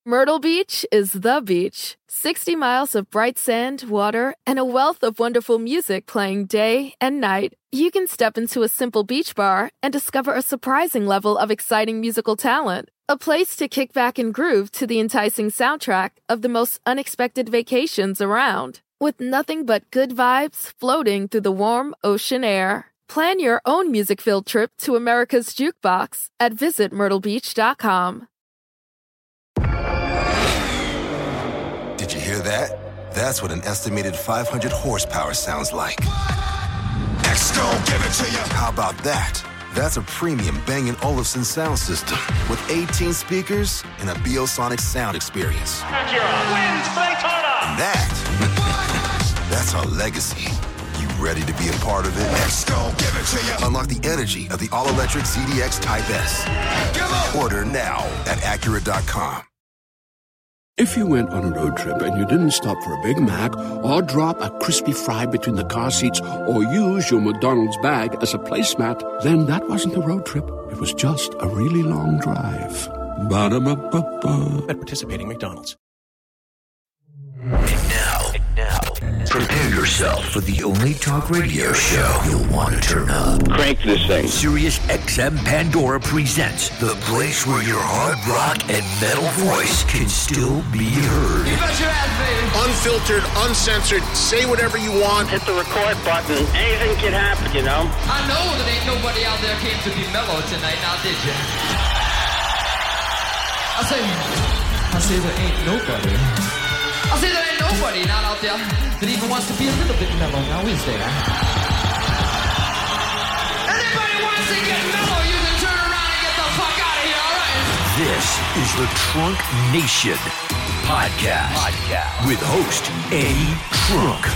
Myrtle Beach is the beach. 60 miles of bright sand, water, and a wealth of wonderful music playing day and night. You can step into a simple beach bar and discover a surprising level of exciting musical talent. A place to kick back and groove to the enticing soundtrack of the most unexpected vacations around. With nothing but good vibes floating through the warm ocean air. Plan your own music-filled trip to America's Jukebox at visitmyrtlebeach.com. Did you hear that? That's what an estimated 500 horsepower sounds like. X-Gon, give it to you. How about that? That's a premium Bang & Olufsen sound system with 18 speakers and a Biosonic sound experience. Acura wins Daytona. And that's our legacy. You ready to be a part of it? X-Gon, give it to you. Unlock the energy of the all-electric ZDX Type S. Order now at Acura.com. If you went on a road trip and you didn't stop for a Big Mac or drop a crispy fry between the car seats or use your McDonald's bag as a placemat, then that wasn't a road trip. It was just a really long drive. Ba-da-ba-ba-ba. At participating McDonald's. And now, prepare yourself for the only talk radio show you'll want to turn up. Crank this thing. Sirius XM Pandora presents the place where your hard rock and metal voice can still be heard. You bet your ass, baby. Unfiltered, uncensored, say whatever you want. Hit the record button. Anything can happen, you know? I know that ain't nobody out there came to be mellow tonight, now did you? I say there ain't nobody. I say there ain't nobody not out there that even wants to be a little bit mellow, now is there? Anybody wants to get mellow, you can turn around and get the fuck out of here, all right? This is the Trunk Nation podcast with host Eddie Trunk.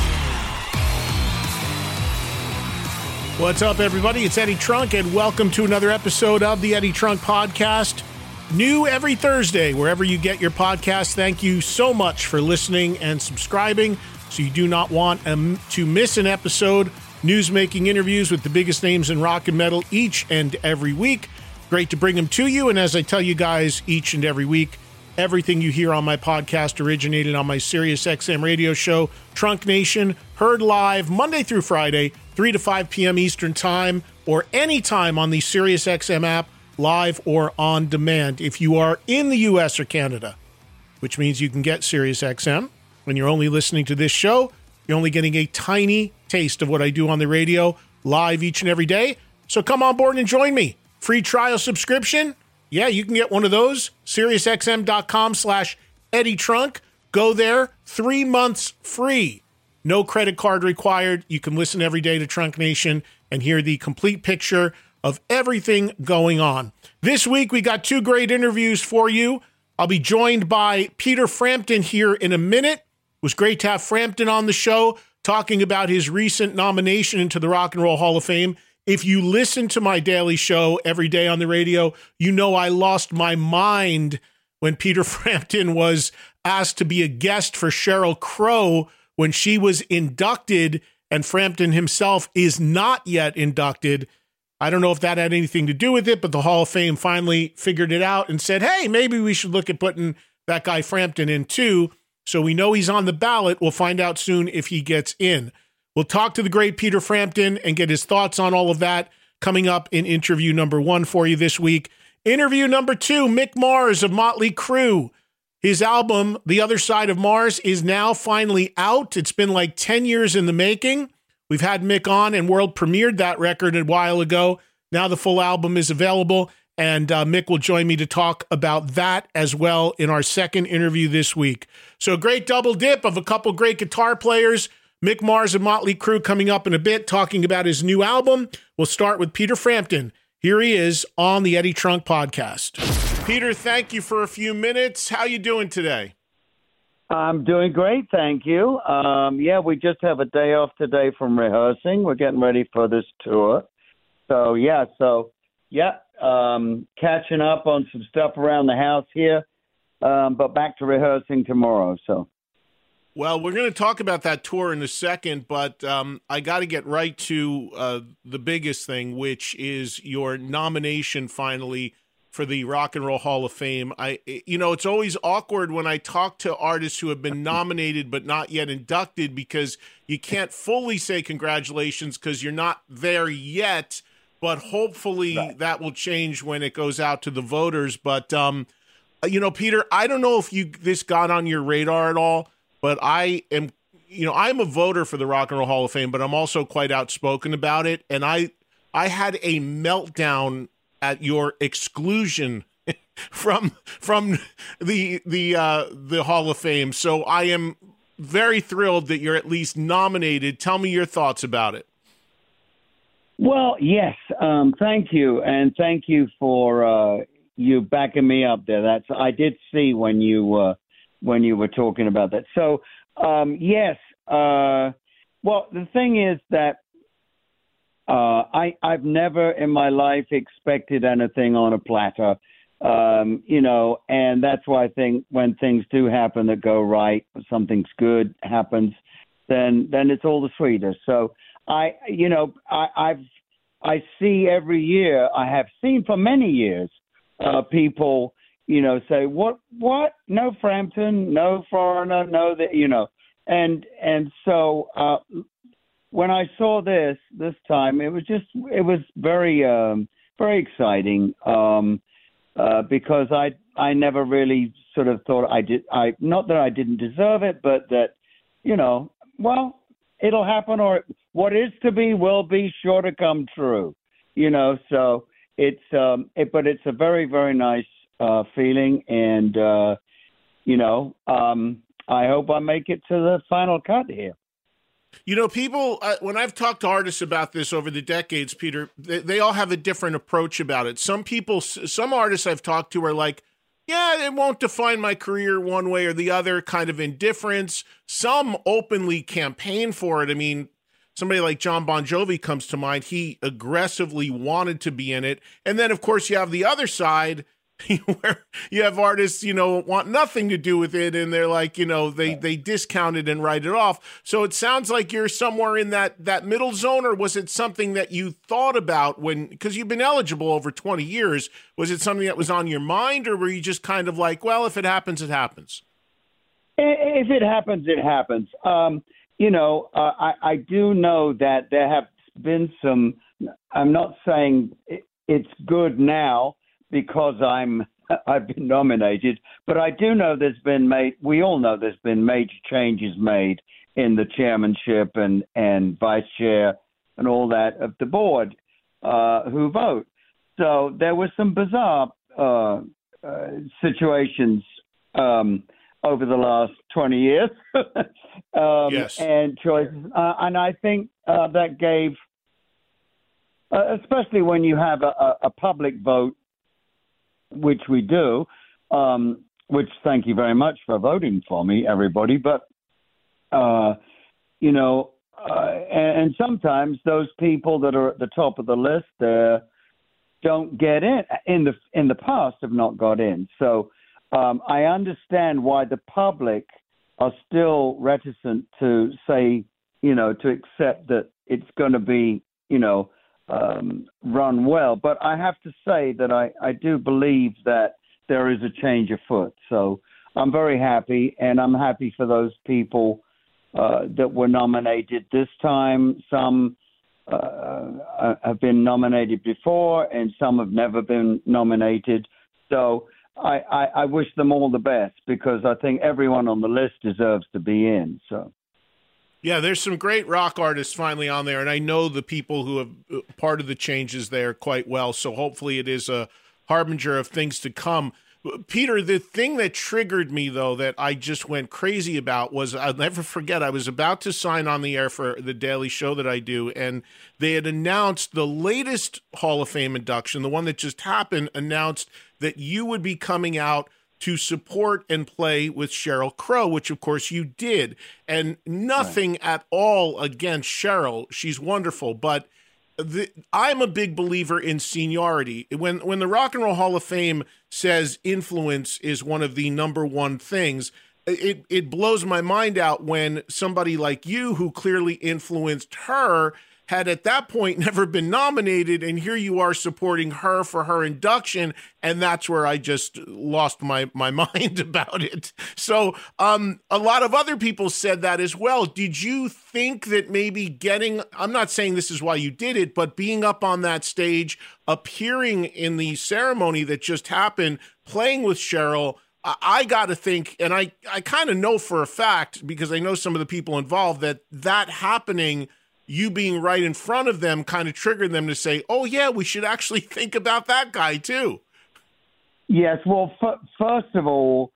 What's up, everybody? It's Eddie Trunk, and welcome to another episode of the Eddie Trunk podcast. New every Thursday, wherever you get your podcasts. Thank you so much for listening and subscribing, so you do not want to miss an episode. News-making interviews with the biggest names in rock and metal each and every week. Great to bring them to you, and as I tell you guys each and every week, everything you hear on my podcast originated on my Sirius XM radio show, Trunk Nation, heard live Monday through Friday, 3 to 5 p.m. Eastern Time, or anytime on the Sirius XM app, live or on demand. If you are in the U.S. or Canada, which means you can get Sirius XM, when you're only listening to this show, you're only getting a tiny taste of what I do on the radio live each and every day. So come on board and join me. Free trial subscription. Yeah, you can get one of those. SiriusXM.com/Eddie Trunk. Go there. 3 months free. No credit card required. You can listen every day to Trunk Nation and hear the complete picture of everything going on. This week, we got two great interviews for you. I'll be joined by Peter Frampton here in a minute. It was great to have Frampton on the show talking about his recent nomination into the Rock and Roll Hall of Fame. If you listen to my daily show every day on the radio, you know I lost my mind when Peter Frampton was asked to be a guest for Sheryl Crow when she was inducted, and Frampton himself is not yet inducted. I don't know if that had anything to do with it, but the Hall of Fame finally figured it out and said, hey, maybe we should look at putting that guy Frampton in too. So we know he's on the ballot. We'll find out soon if he gets in. We'll talk to the great Peter Frampton and get his thoughts on all of that coming up in interview number 1 for you this week. Interview number 2, Mick Mars of Motley Crue. His album, The Other Side of Mars, is now finally out. It's been like 10 years in the making. We've had Mick on and world premiered that record a while ago. Now the full album is available, and Mick will join me to talk about that as well in our second interview this week. So a great double dip of a couple great guitar players. Mick Mars and Motley Crue coming up in a bit, talking about his new album. We'll start with Peter Frampton. Here he is on the Eddie Trunk podcast. Peter, thank you for a few minutes. How you doing today? I'm doing great, thank you. We just have a day off today from rehearsing. We're getting ready for this tour. Catching up on some stuff around the house here, but back to rehearsing tomorrow. Well, we're going to talk about that tour in a second, but I got to get right to the biggest thing, which is your nomination finally for the Rock and Roll Hall of Fame. It's always awkward when I talk to artists who have been nominated but not yet inducted, because you can't fully say congratulations because you're not there yet, but hopefully that will change when it goes out to the voters. But, Peter, I don't know if this got on your radar at all, but I'm a voter for the Rock and Roll Hall of Fame, but I'm also quite outspoken about it. And I had a meltdown at your exclusion from the Hall of Fame. So I am very thrilled that you're at least nominated. Tell me your thoughts about it. Well, yes. Thank you. And thank you for you backing me up there. I did see when you were talking about that. So, yes. Well, the thing is that I've never in my life expected anything on a platter, and that's why I think when things do happen that go right, something's good happens, then it's all the sweeter. So I see every year, I have seen for many years, people, say, what, no Frampton, no Foreigner, no that, and so, when I saw this time, it was very, very exciting, because I never really sort of thought not that I didn't deserve it, but that, well, it'll happen, or what is to be will be sure to come true, so but it's a very, very nice, feeling. And, I hope I make it to the final cut here. People, when I've talked to artists about this over the decades, Peter, they all have a different approach about it. Some artists I've talked to are like, yeah, it won't define my career one way or the other, kind of indifference. Some openly campaign for it. I mean, somebody like John Bon Jovi comes to mind. He aggressively wanted to be in it. And then, of course, you have the other side where you have artists, want nothing to do with it, and they're like, they discount it and write it off. So it sounds like you're somewhere in that middle zone, or was it something that you thought about because you've been eligible over 20 years? Was it something that was on your mind, or were you just kind of like, well, if it happens, it happens? If it happens, it happens. I do know that there have been some, I'm not saying it's good now, because I've been nominated, but I do know we all know there's been major changes made in the chairmanship and vice chair and all that of the board who vote. So there were some bizarre situations over the last 20 years yes. and choices. And I think that gave, especially when you have a public vote, which we do, which thank you very much for voting for me, everybody. But, and sometimes those people that are at the top of the list don't get in the past have not got in. So I understand why the public are still reticent to say, to accept that it's going to be, run well. But I have to say that I do believe that there is a change afoot. So I'm very happy, and I'm happy for those people that were nominated this time. Some have been nominated before, and some have never been nominated. So I wish them all the best, because I think everyone on the list deserves to be in. So. Yeah, there's some great rock artists finally on there, and I know the people who have part of the changes there quite well, so hopefully it is a harbinger of things to come. Peter, the thing that triggered me, though, that I just went crazy about was, I'll never forget, I was about to sign on the air for the daily show that I do, and they had announced the latest Hall of Fame induction, the one that just happened, announced that you would be coming out to support and play with Sheryl Crow, which of course you did. And nothing at all against Sheryl. She's wonderful. But I'm a big believer in seniority. When the Rock and Roll Hall of Fame says influence is one of the number one things, it blows my mind out when somebody like you, who clearly influenced her, had at that point never been nominated, and here you are supporting her for her induction, and that's where I just lost my mind about it. So a lot of other people said that as well. Did you think that maybe I'm not saying this is why you did it, but being up on that stage, appearing in the ceremony that just happened, playing with Cheryl, I got to think, and I kind of know for a fact, because I know some of the people involved, that happening, you being right in front of them, kind of triggered them to say, oh, yeah, we should actually think about that guy, too. Yes, well, first of all,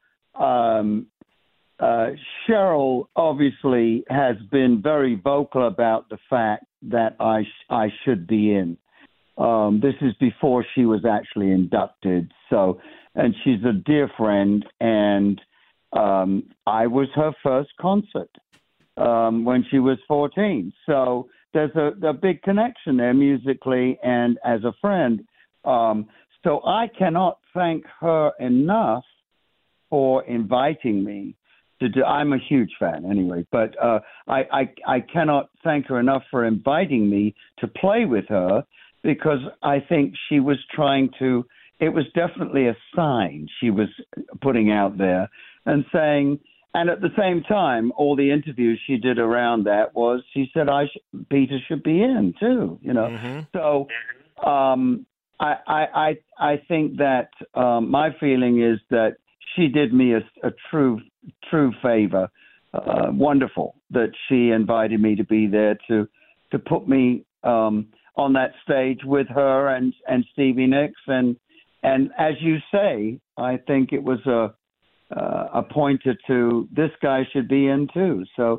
Cheryl obviously has been very vocal about the fact that I should be in. This is before she was actually inducted. So, and she's a dear friend, and I was her first concert when she was 14. So there's a big connection there musically and as a friend. So I cannot thank her enough for inviting me to do. I'm a huge fan anyway, but I cannot thank her enough for inviting me to play with her, because I think she was trying to. It was definitely a sign she was putting out there and saying. And at the same time, all the interviews she did around that was she said Peter should be in too. You know, so. I think that my feeling is that she did me a true favor. Wonderful that she invited me to be there to put me on that stage with her and Stevie Nicks, and as you say, I think it was a pointer to this guy should be in too. So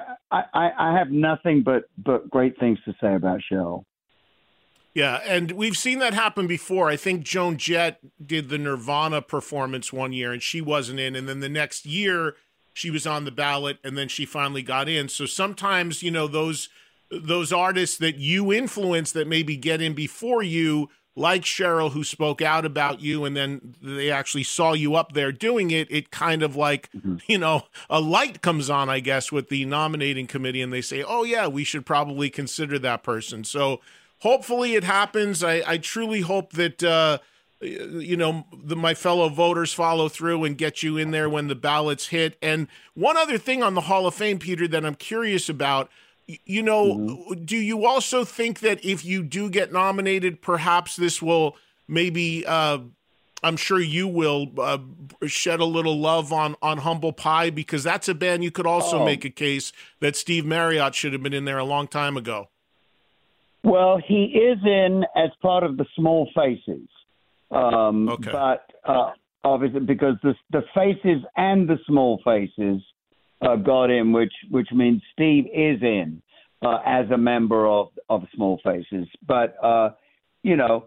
I have nothing but great things to say about Cheryl. Yeah, and we've seen that happen before. I think Joan Jett did the Nirvana performance one year, and she wasn't in. And then the next year, she was on the ballot, and then she finally got in. So sometimes, you know, those artists that you influence that maybe get in before you, like Cheryl, who spoke out about you, and then they actually saw you up there doing it, it kind of like, you know, a light comes on, I guess, with the nominating committee, and they say, oh, yeah, we should probably consider that person. So hopefully it happens. I truly hope that, you know, my fellow voters follow through and get you in there when the ballots hit. And one other thing on the Hall of Fame, Peter, that I'm curious about, you know, do you also think that if you do get nominated, perhaps this will maybe, I'm sure you will shed a little love on Humble Pie, because that's a band you could also make a case that Steve Marriott should have been in there a long time ago. Well, he is in as part of the Small Faces. Okay. But obviously, because the Faces and the Small Faces got in, which means Steve is in as a member of Small Faces. But, you know,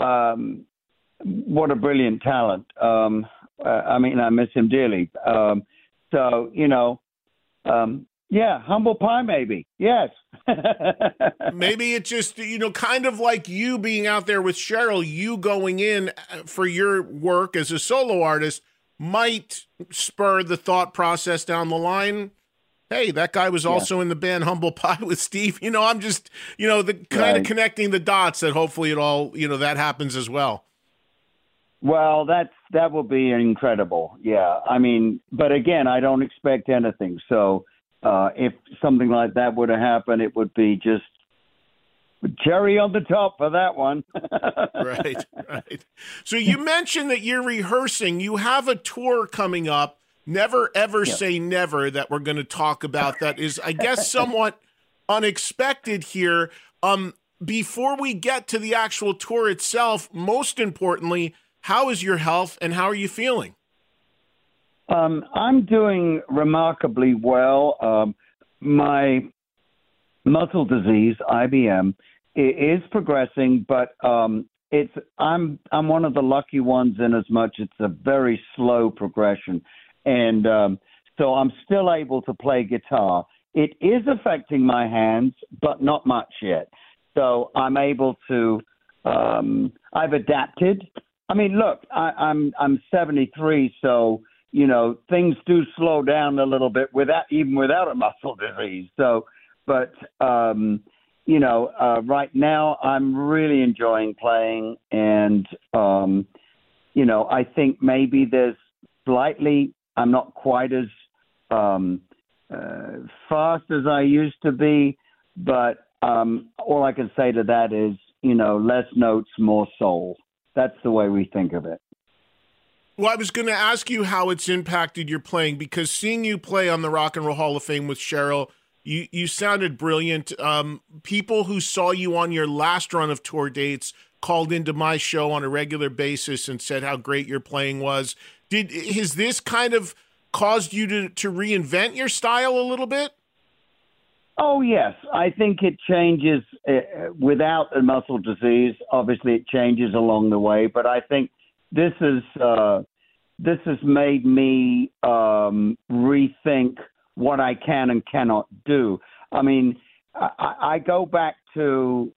what a brilliant talent. I mean, I miss him dearly. So, you know, yeah, Humble Pie, maybe. Yes. Maybe it's just, you know, kind of like you being out there with Cheryl, you going in for your work as a solo artist might spur the thought process down the line. Hey, that guy was also in the band Humble Pie with Steve. You know, I'm just, you know, the kind of connecting the dots that hopefully it all, you know, that happens as well. Well, that will be incredible. Yeah. I mean, but again, I don't expect anything. So, if something like that were to happen, it would be just cherry on the top for that one. Right. So you mentioned that you're rehearsing. You have a tour coming up, Never Ever Say Never, that we're going to talk about. That is, I guess, somewhat unexpected here. Before we get to the actual tour itself, most importantly, how is your health and how are you feeling? I'm doing remarkably well. My muscle disease, IBM, is progressing, but I'm one of the lucky ones in as much it's a very slow progression, and so I'm still able to play guitar. It is affecting my hands, but not much yet. So I'm able to. I've adapted. I mean, look, I'm 73, so. You know, things do slow down a little bit without a muscle disease. So, but, right now I'm really enjoying playing, and I think maybe there's slightly. I'm not quite as fast as I used to be, but all I can say to that is, less notes, more soul. That's the way we think of it. Well, I was going to ask you how it's impacted your playing, because seeing you play on the Rock and Roll Hall of Fame with Cheryl, you sounded brilliant. People who saw you on your last run of tour dates called into my show on a regular basis and said how great your playing was. Has this kind of caused you to reinvent your style a little bit? Oh, yes. I think it changes without a muscle disease. Obviously, it changes along the way, but I think this has made me rethink what I can and cannot do. I mean, I go back to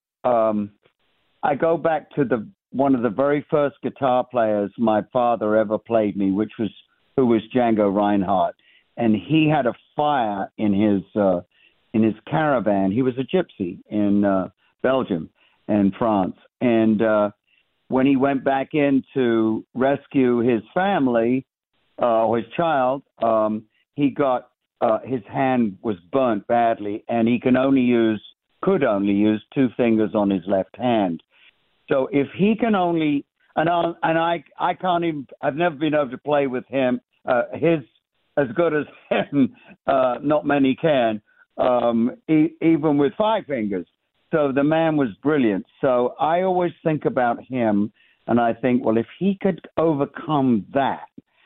one of the very first guitar players my father ever played me, who was Django Reinhardt, and he had a fire in his caravan. He was a gypsy in Belgium and France, and when he went back in to rescue his family or his child, he got his hand was burnt badly, and he could only use 2 fingers on his left hand. So if he can only, and I can't even, I've never been able to play with him, as good as him, not many can, even with 5 fingers. So the man was brilliant. So I always think about him, and I think, well, if he could overcome that,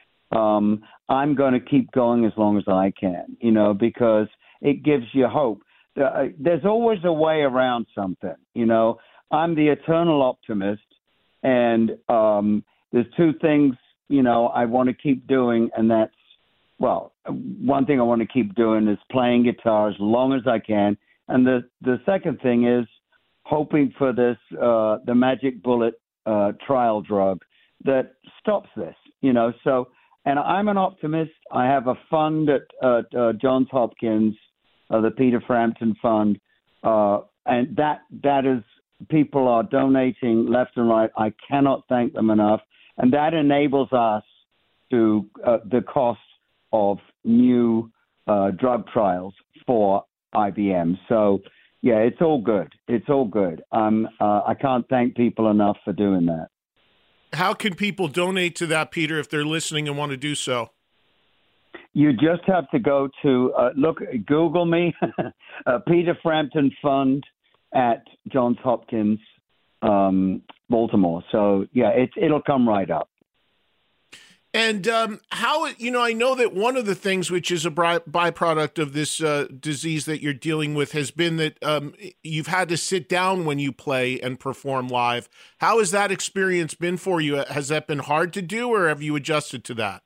I'm going to keep going as long as I can, because it gives you hope. There's always a way around something, I'm the eternal optimist, and there's 2 things, I want to keep doing, and that's, well, one thing I want to keep doing is playing guitar as long as I can. And the second thing is hoping for this, the magic bullet trial drug that stops this, So, and I'm an optimist. I have a fund at Johns Hopkins, the Peter Frampton Fund, and that is, people are donating left and right. I cannot thank them enough. And that enables us to the cost of new drug trials for IBM. So, yeah, it's all good. It's all good. I can't thank people enough for doing that. How can people donate to that, Peter, if they're listening and want to do so? You just have to go to, Google me, Peter Frampton Fund at Johns Hopkins, Baltimore. So, yeah, it'll come right up. And how, I know that one of the things which is a byproduct of this disease that you're dealing with has been that you've had to sit down when you play and perform live. How has that experience been for you? Has that been hard to do, or have you adjusted to that?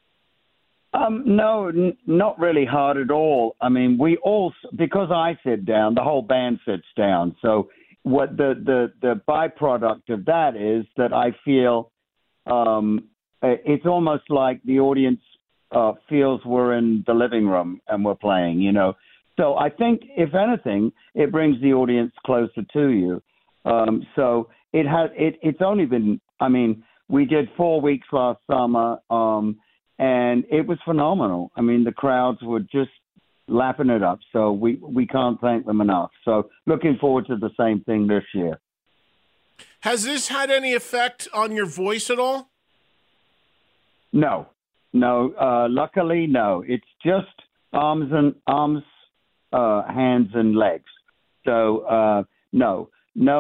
No, not really hard at all. I mean, because I sit down, the whole band sits down. So what the byproduct of that is that I feel it's almost like the audience feels we're in the living room and we're playing, So I think, if anything, it brings the audience closer to you. So it's only been, we did 4 weeks last summer, and it was phenomenal. I mean, the crowds were just lapping it up. So we can't thank them enough. So looking forward to the same thing this year. Has this had any effect on your voice at all? No. Luckily, no. It's just arms, hands, and legs. So no.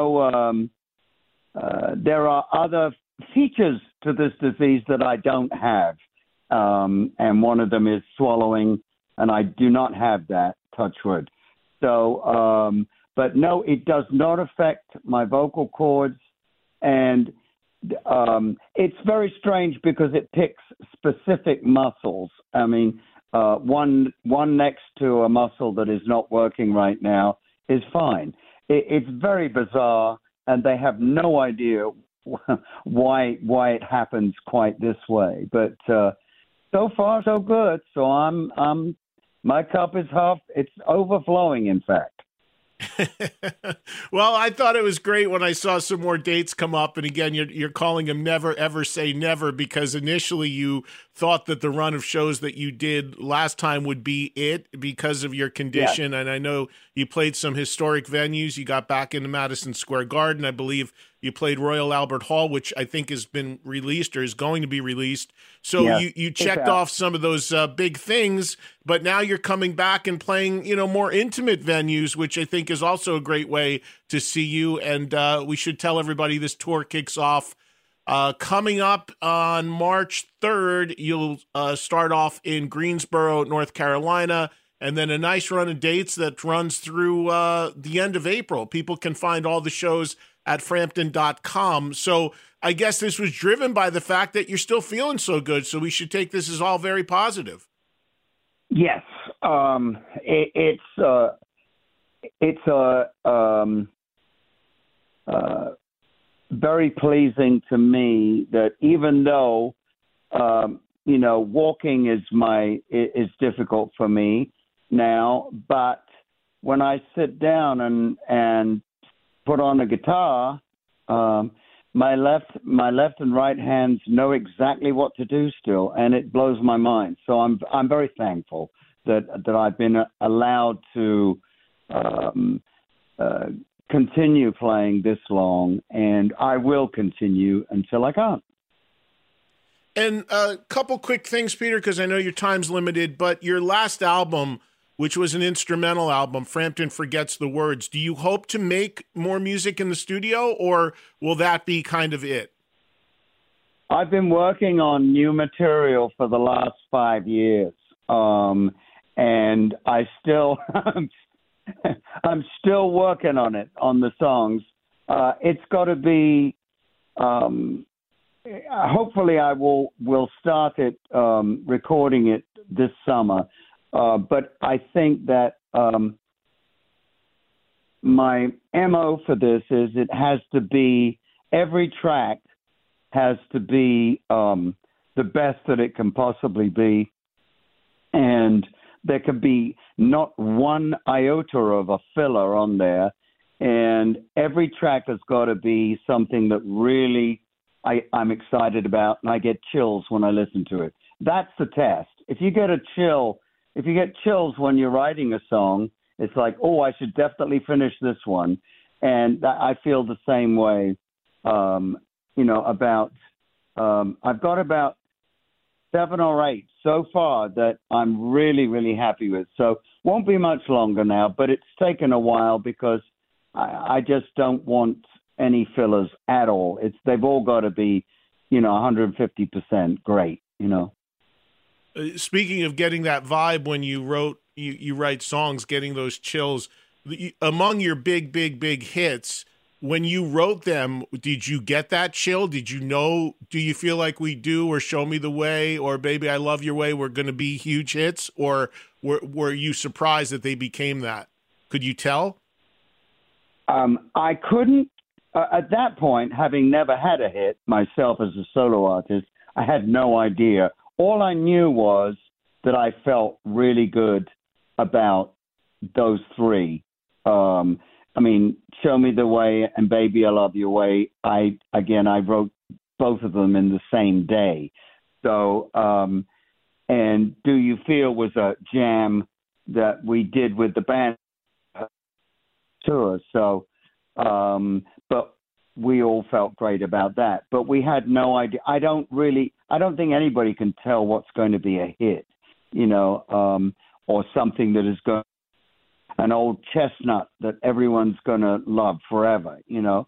There are other features to this disease that I don't have, and one of them is swallowing, and I do not have that. Touch wood. So, but no, it does not affect my vocal cords, and it's very strange because it picks specific muscles. I mean, one next to a muscle that is not working right now is fine. It's very bizarre, and they have no idea why it happens quite this way. But so far, so good. So my cup is half. It's overflowing, in fact. Well, I thought it was great when I saw some more dates come up. And again, you're calling them Never Ever Say Never, because initially you thought that the run of shows that you did last time would be it because of your condition. Yeah. And I know you played some historic venues. You got back into Madison Square Garden. I believe you played Royal Albert Hall, which I think has been released or is going to be released. So yeah, you checked off some of those big things, but now you're coming back and playing, more intimate venues, which I think is also a great way to see you. And we should tell everybody this tour kicks off coming up on March 3rd. You'll start off in Greensboro, North Carolina, and then a nice run of dates that runs through the end of April. People can find all the shows at Frampton.com. So I guess this was driven by the fact that you're still feeling so good. So we should take this as all very positive. Yes. It's very pleasing to me that even though, walking is difficult for me now, but when I sit down and put on a guitar, my left and right hands know exactly what to do still, and it blows my mind. So I'm very thankful that I've been allowed to continue playing this long, and I will continue until I can't. And a couple quick things, Peter, because I know your time's limited, but your last album, which was an instrumental album, Frampton Forgets the Words. Do you hope to make more music in the studio, or will that be kind of it? I've been working on new material for the last 5 years, and I still, I'm still working on it, on the songs. It's got to be. Hopefully, I will start it, recording it this summer. But I think that my MO for this is it has to be, every track has to be the best that it can possibly be. And there could be not one iota of a filler on there. And every track has got to be something that really I'm excited about, and I get chills when I listen to it. That's the test. If you get chills when you're writing a song, it's like, oh, I should definitely finish this one. And I feel the same way, about, I've got about 7 or 8 so far that I'm really, really happy with. So won't be much longer now, but it's taken a while because I just don't want any fillers at all. They've all got to be, 150% great, Speaking of getting that vibe when you write songs, getting those chills, among your big hits, when you wrote them, did you get that chill? Did you know, do you feel like We Do or Show Me the Way or Baby I Love Your Way were going to be huge hits, or were you surprised that they became that? Could you tell? I couldn't, at that point, having never had a hit myself as a solo artist, I had no idea. All I knew was that I felt really good about those 3. Show Me the Way and Baby I Love Your Way. I wrote both of them in the same day. So, and Do You Feel was a jam that we did with the band tour. So, but we all felt great about that. But we had no idea. I don't think anybody can tell what's going to be a hit, or something that is going, an old chestnut that everyone's going to love forever,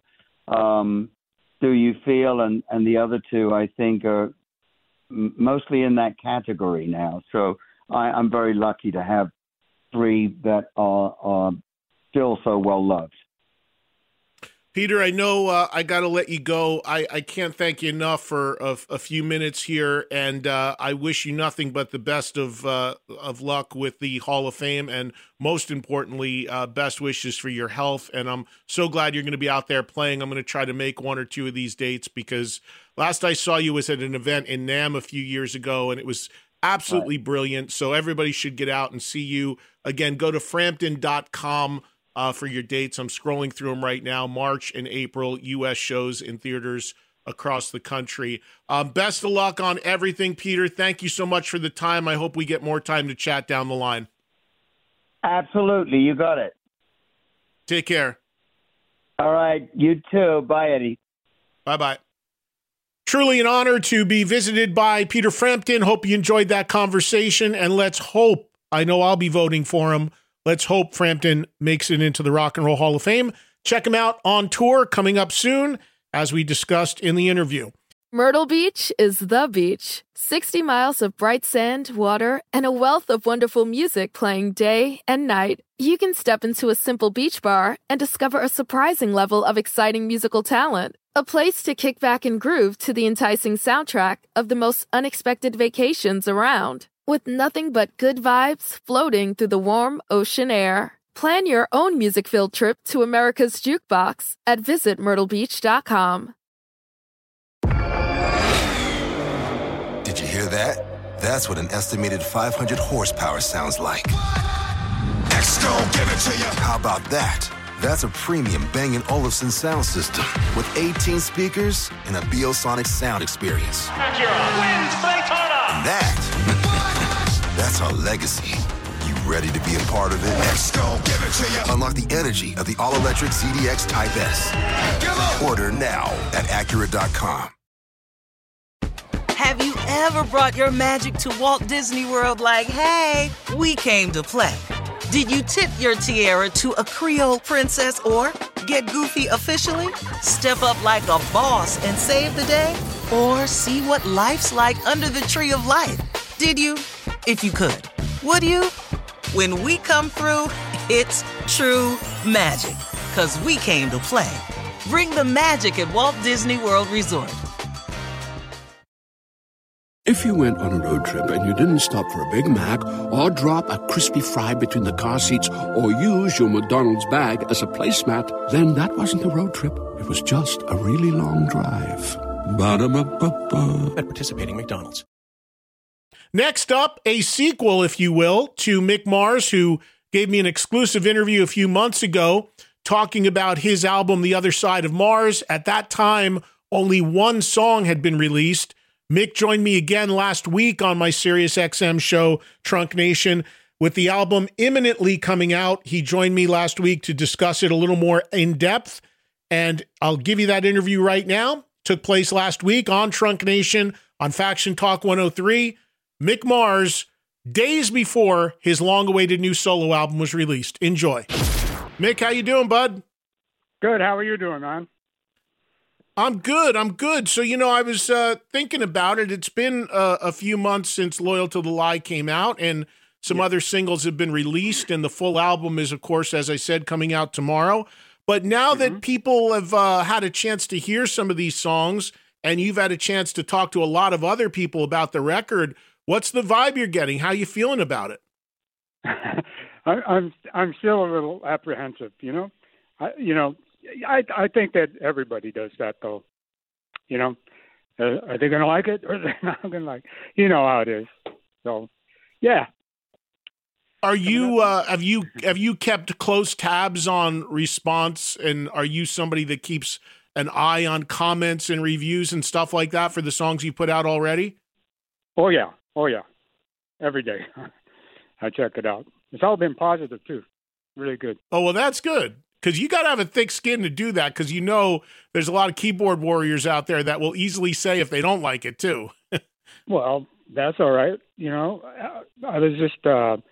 Do You Feel and the other 2, I think, are mostly in that category now. So I'm very lucky to have 3 that are still so well loved. Peter, I know I got to let you go. I can't thank you enough for a few minutes here, and I wish you nothing but the best of luck with the Hall of Fame, and most importantly, best wishes for your health. And I'm so glad you're going to be out there playing. I'm going to try to make 1 or 2 of these dates, because last I saw you was at an event in NAMM a few years ago, and it was absolutely brilliant. So everybody should get out and see you. Again, go to Frampton.com. for your dates. I'm scrolling through them right now. March and April, U.S. shows in theaters across the country. Best of luck on everything, Peter. Thank you so much for the time. I hope we get more time to chat down the line. Absolutely. You got it. Take care. All right. You too. Bye, Eddie. Bye-bye. Truly an honor to be visited by Peter Frampton. Hope you enjoyed that conversation, and let's hope, I know I'll be voting for him, let's hope Frampton makes it into the Rock and Roll Hall of Fame. Check him out on tour coming up soon, as we discussed in the interview. Myrtle Beach is the beach. 60 miles of bright sand, water, and a wealth of wonderful music playing day and night. You can step into a simple beach bar and discover a surprising level of exciting musical talent. A place to kick back and groove to the enticing soundtrack of the most unexpected vacations around. With nothing but good vibes floating through the warm ocean air. Plan your own music-filled trip to America's Jukebox at visitmyrtlebeach.com. Did you hear that? That's what an estimated 500 horsepower sounds like. X-Gon, give it to you. How about that? That's a premium Bang & Olufsen sound system with 18 speakers and a Biosonic sound experience. Acura wins Daytona. And that's our legacy. You ready to be a part of it? X-Gon, give it to you. Unlock the energy of the all-electric ZDX Type S. Order now at Acura.com. Have you ever brought your magic to Walt Disney World like, hey, we came to play? Did you tip your tiara to a Creole princess or get goofy officially? Step up like a boss and save the day? Or see what life's like under the tree of life? Did you? If you could. Would you? When we come through, it's true magic. 'Cause we came to play. Bring the magic at Walt Disney World Resort. If you went on a road trip and you didn't stop for a Big Mac or drop a crispy fry between the car seats or use your McDonald's bag as a placemat, then that wasn't a road trip. It was just a really long drive. Ba-da-ba-ba-ba. At participating McDonald's. Next up, a sequel, if you will, to Mick Mars, who gave me an exclusive interview a few months ago talking about his album, The Other Side of Mars. At that time, only one song had been released. Mick joined me again last week on my Sirius XM show, Trunk Nation, with the album imminently coming out. He joined me last week to discuss it a little more in depth, and I'll give you that interview right now. Took place last week on Trunk Nation on Faction Talk 103. Mick Mars, days before his long-awaited new solo album was released. Enjoy. Mick, how you doing, bud? Good. How are you doing, man? I'm good. So, I was thinking about it. It's been a few months since Loyal to the Lie came out, and some other singles have been released, and the full album is, of course, as I said, coming out tomorrow. But now that people have had a chance to hear some of these songs, and you've had a chance to talk to a lot of other people about the record, what's the vibe you're getting? How you feeling about it? I'm still a little apprehensive, I think that everybody does that, though. Are they going to like it or they're not going to like it? You know how it is. So, yeah. Are you have you kept close tabs on response, and are you somebody that keeps an eye on comments and reviews and stuff like that for the songs you put out already? Oh yeah. Every day. I check it out. It's all been positive too. Really good. Oh, well, that's good. Because you got to have a thick skin to do that, because there's a lot of keyboard warriors out there that will easily say if they don't like it, too. Well, that's all right. I was just,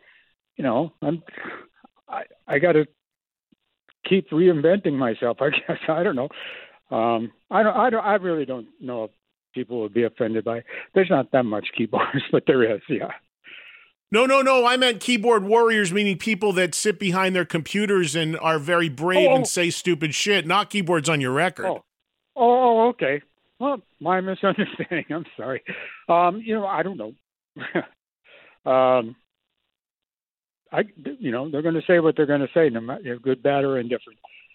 I got to keep reinventing myself, I guess. I don't know. I really don't know if people would be offended by it. There's not that much keyboards, but there is, yeah. No. I meant keyboard warriors, meaning people that sit behind their computers and are very brave and say stupid shit, not keyboards on your record. Oh, okay. Well, my misunderstanding. I'm sorry. I don't know. They're going to say what they're going to say, no matter good, bad, or indifferent.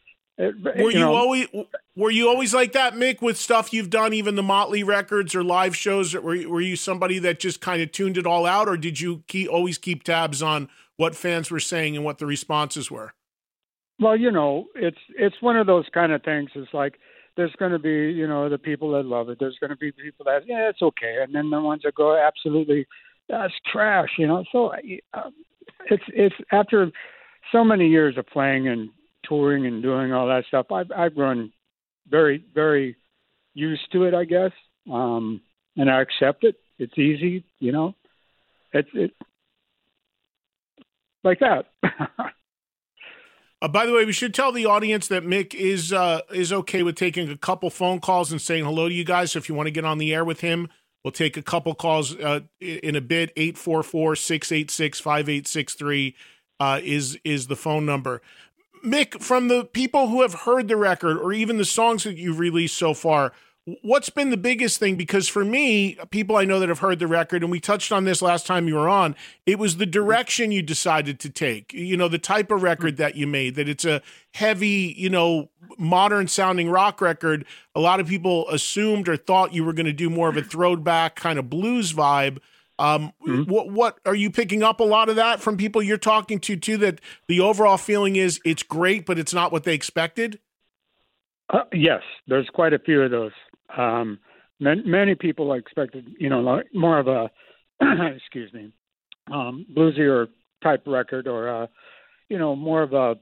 Were you always like that, Mick, with stuff you've done, even the Motley records or live shows? Were you somebody that just kind of tuned it all out, or did you always keep tabs on what fans were saying and what the responses were? Well, it's one of those kind of things. It's like there's going to be, the people that love it. There's going to be people that, yeah, it's okay. And then the ones that go, absolutely, that's trash, So it's after so many years of playing and touring and doing all that stuff, I've grown very, very used to it, I guess. And I accept it. It's easy, It's like that. By the way, we should tell the audience that Mick is okay with taking a couple phone calls and saying hello to you guys. So if you want to get on the air with him, we'll take a couple calls in a bit. 844-686-5863 is the phone number. Mick, from the people who have heard the record or even the songs that you've released so far, what's been the biggest thing? Because for me, people I know that have heard the record, and we touched on this last time you were on, it was the direction you decided to take, the type of record that you made, that it's a heavy, modern sounding rock record. A lot of people assumed or thought you were going to do more of a throwback kind of blues vibe. What are you picking up a lot of that from people you're talking to too, that the overall feeling is it's great, but it's not what they expected? Yes, there's quite a few of those. Many people expected, like more of a, excuse me, bluesier type record, or more of a,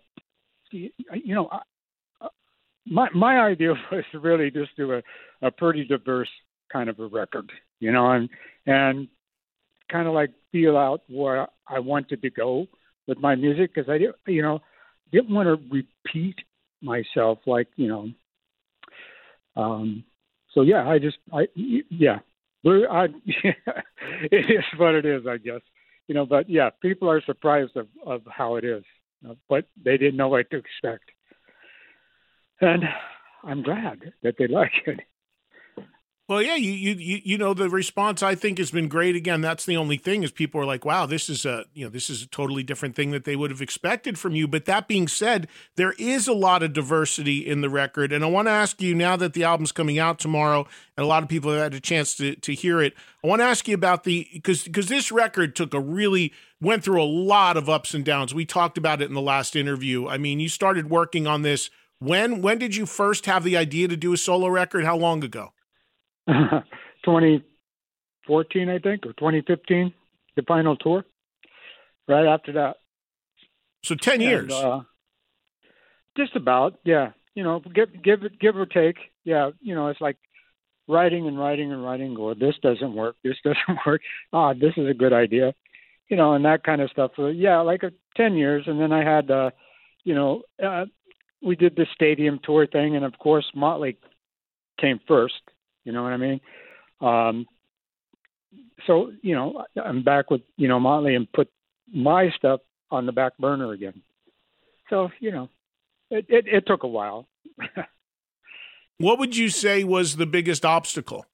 my idea was to really just do a pretty diverse kind of a record, and kind of like feel out where I wanted to go with my music, because I didn't want to repeat myself, like, so yeah, it is what it is, I guess, but yeah, people are surprised of how it is, but they didn't know what to expect. And I'm glad that they like it. Well, yeah, the response I think has been great. Again, that's the only thing is people are like, wow, this is a totally different thing that they would have expected from you. But that being said, there is a lot of diversity in the record. And I want to ask you, now that the album's coming out tomorrow and a lot of people have had a chance to hear it, I want to ask you about because this record went through a lot of ups and downs. We talked about it in the last interview. I mean, you started working on this. When did you first have the idea to do a solo record? How long ago? 2014, I think, or 2015, the final tour. Right after that. So 10 years. Just about, yeah. Give or take. Yeah, it's like writing and writing and writing. Go, this doesn't work. This doesn't work. This is a good idea. And that kind of stuff. Like 10 years. And then I had, we did the stadium tour thing, and of course Motley came first. You know what I mean? So, I'm back with, Motley, and put my stuff on the back burner again. So, it took a while. What would you say was the biggest obstacle?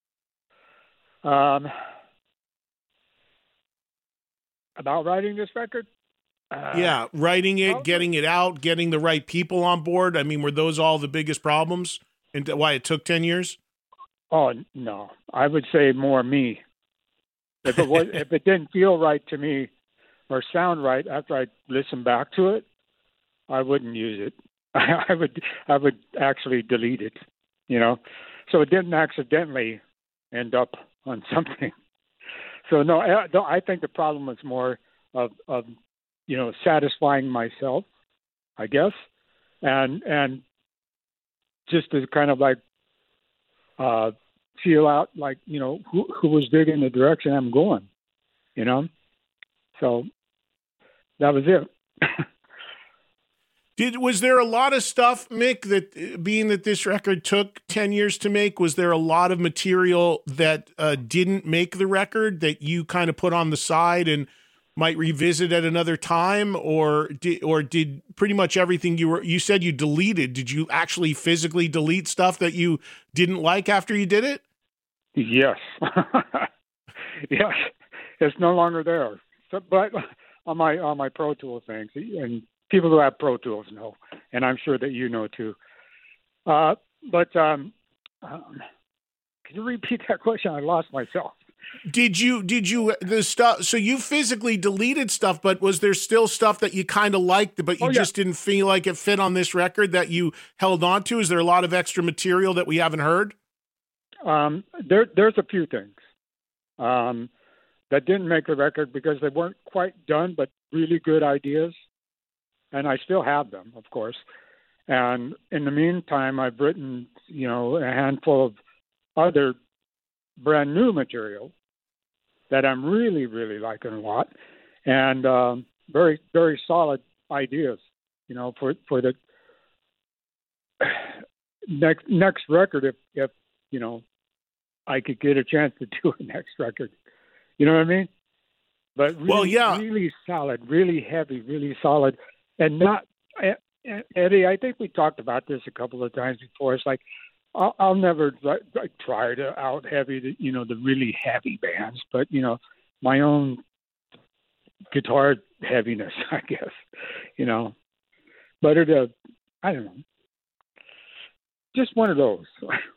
About writing this record? Writing it, getting it out, getting the right people on board. I mean, were those all the biggest problems and why it took 10 years? Oh, no, I would say more me. If it didn't feel right to me or sound right after I listened back to it, I wouldn't use it. I would actually delete it, so it didn't accidentally end up on something. So no, I think the problem was more of satisfying myself, I guess, and just to kind of like feel out like, who was digging the direction I'm going, so that was it. Was there a lot of stuff, Mick, that being that this record took 10 years to make, was there a lot of material that didn't make the record that you kind of put on the side and might revisit at another time, or did pretty much everything you said you deleted? Did you actually physically delete stuff that you didn't like after you did it? Yes. Yes. It's no longer there. So, but on my Pro Tool things, and people who have Pro Tools know, and I'm sure that you know too. But can you repeat that question? I lost myself. Did you the stuff? So you physically deleted stuff, but was there still stuff that you kind of liked, but you just didn't feel like it fit on this record that you held on to? Is there a lot of extra material that we haven't heard? There's a few things that didn't make the record because they weren't quite done, but really good ideas, and I still have them, of course. And in the meantime, I've written, a handful of other brand new material that I'm really, really liking a lot, and very, very solid ideas, for the next record. If I could get a chance to do a next record, you know what I mean? But really, really solid, really heavy, really solid, and not. Eddie, I think we talked about this a couple of times before. It's like I'll never try to out heavy the really heavy bands, but my own guitar heaviness, I guess, But I don't know, just one of those.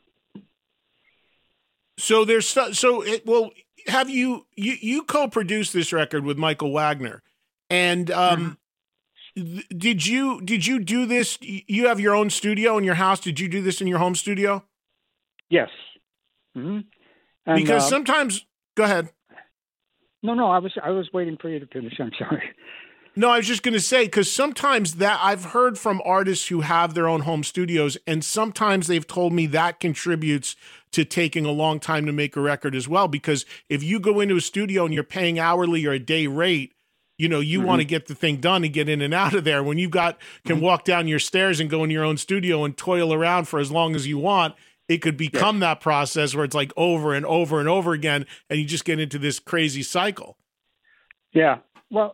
So there's have you co-produced this record with Michael Wagner, and Did you do this? You have your own studio in your house. Did you do this in your home studio? Yes. Mm-hmm. And, because sometimes, go ahead. No, I was waiting for you to finish. I'm sorry. No, I was just going to say, because sometimes that I've heard from artists who have their own home studios, and sometimes they've told me that contributes to taking a long time to make a record as well. Because if you go into a studio and you're paying hourly or a day rate, you want to get the thing done and get in and out of there. When you can walk down your stairs and go in your own studio and toil around for as long as you want, it could become that process where it's like over and over and over again, and you just get into this crazy cycle. Yeah. Well,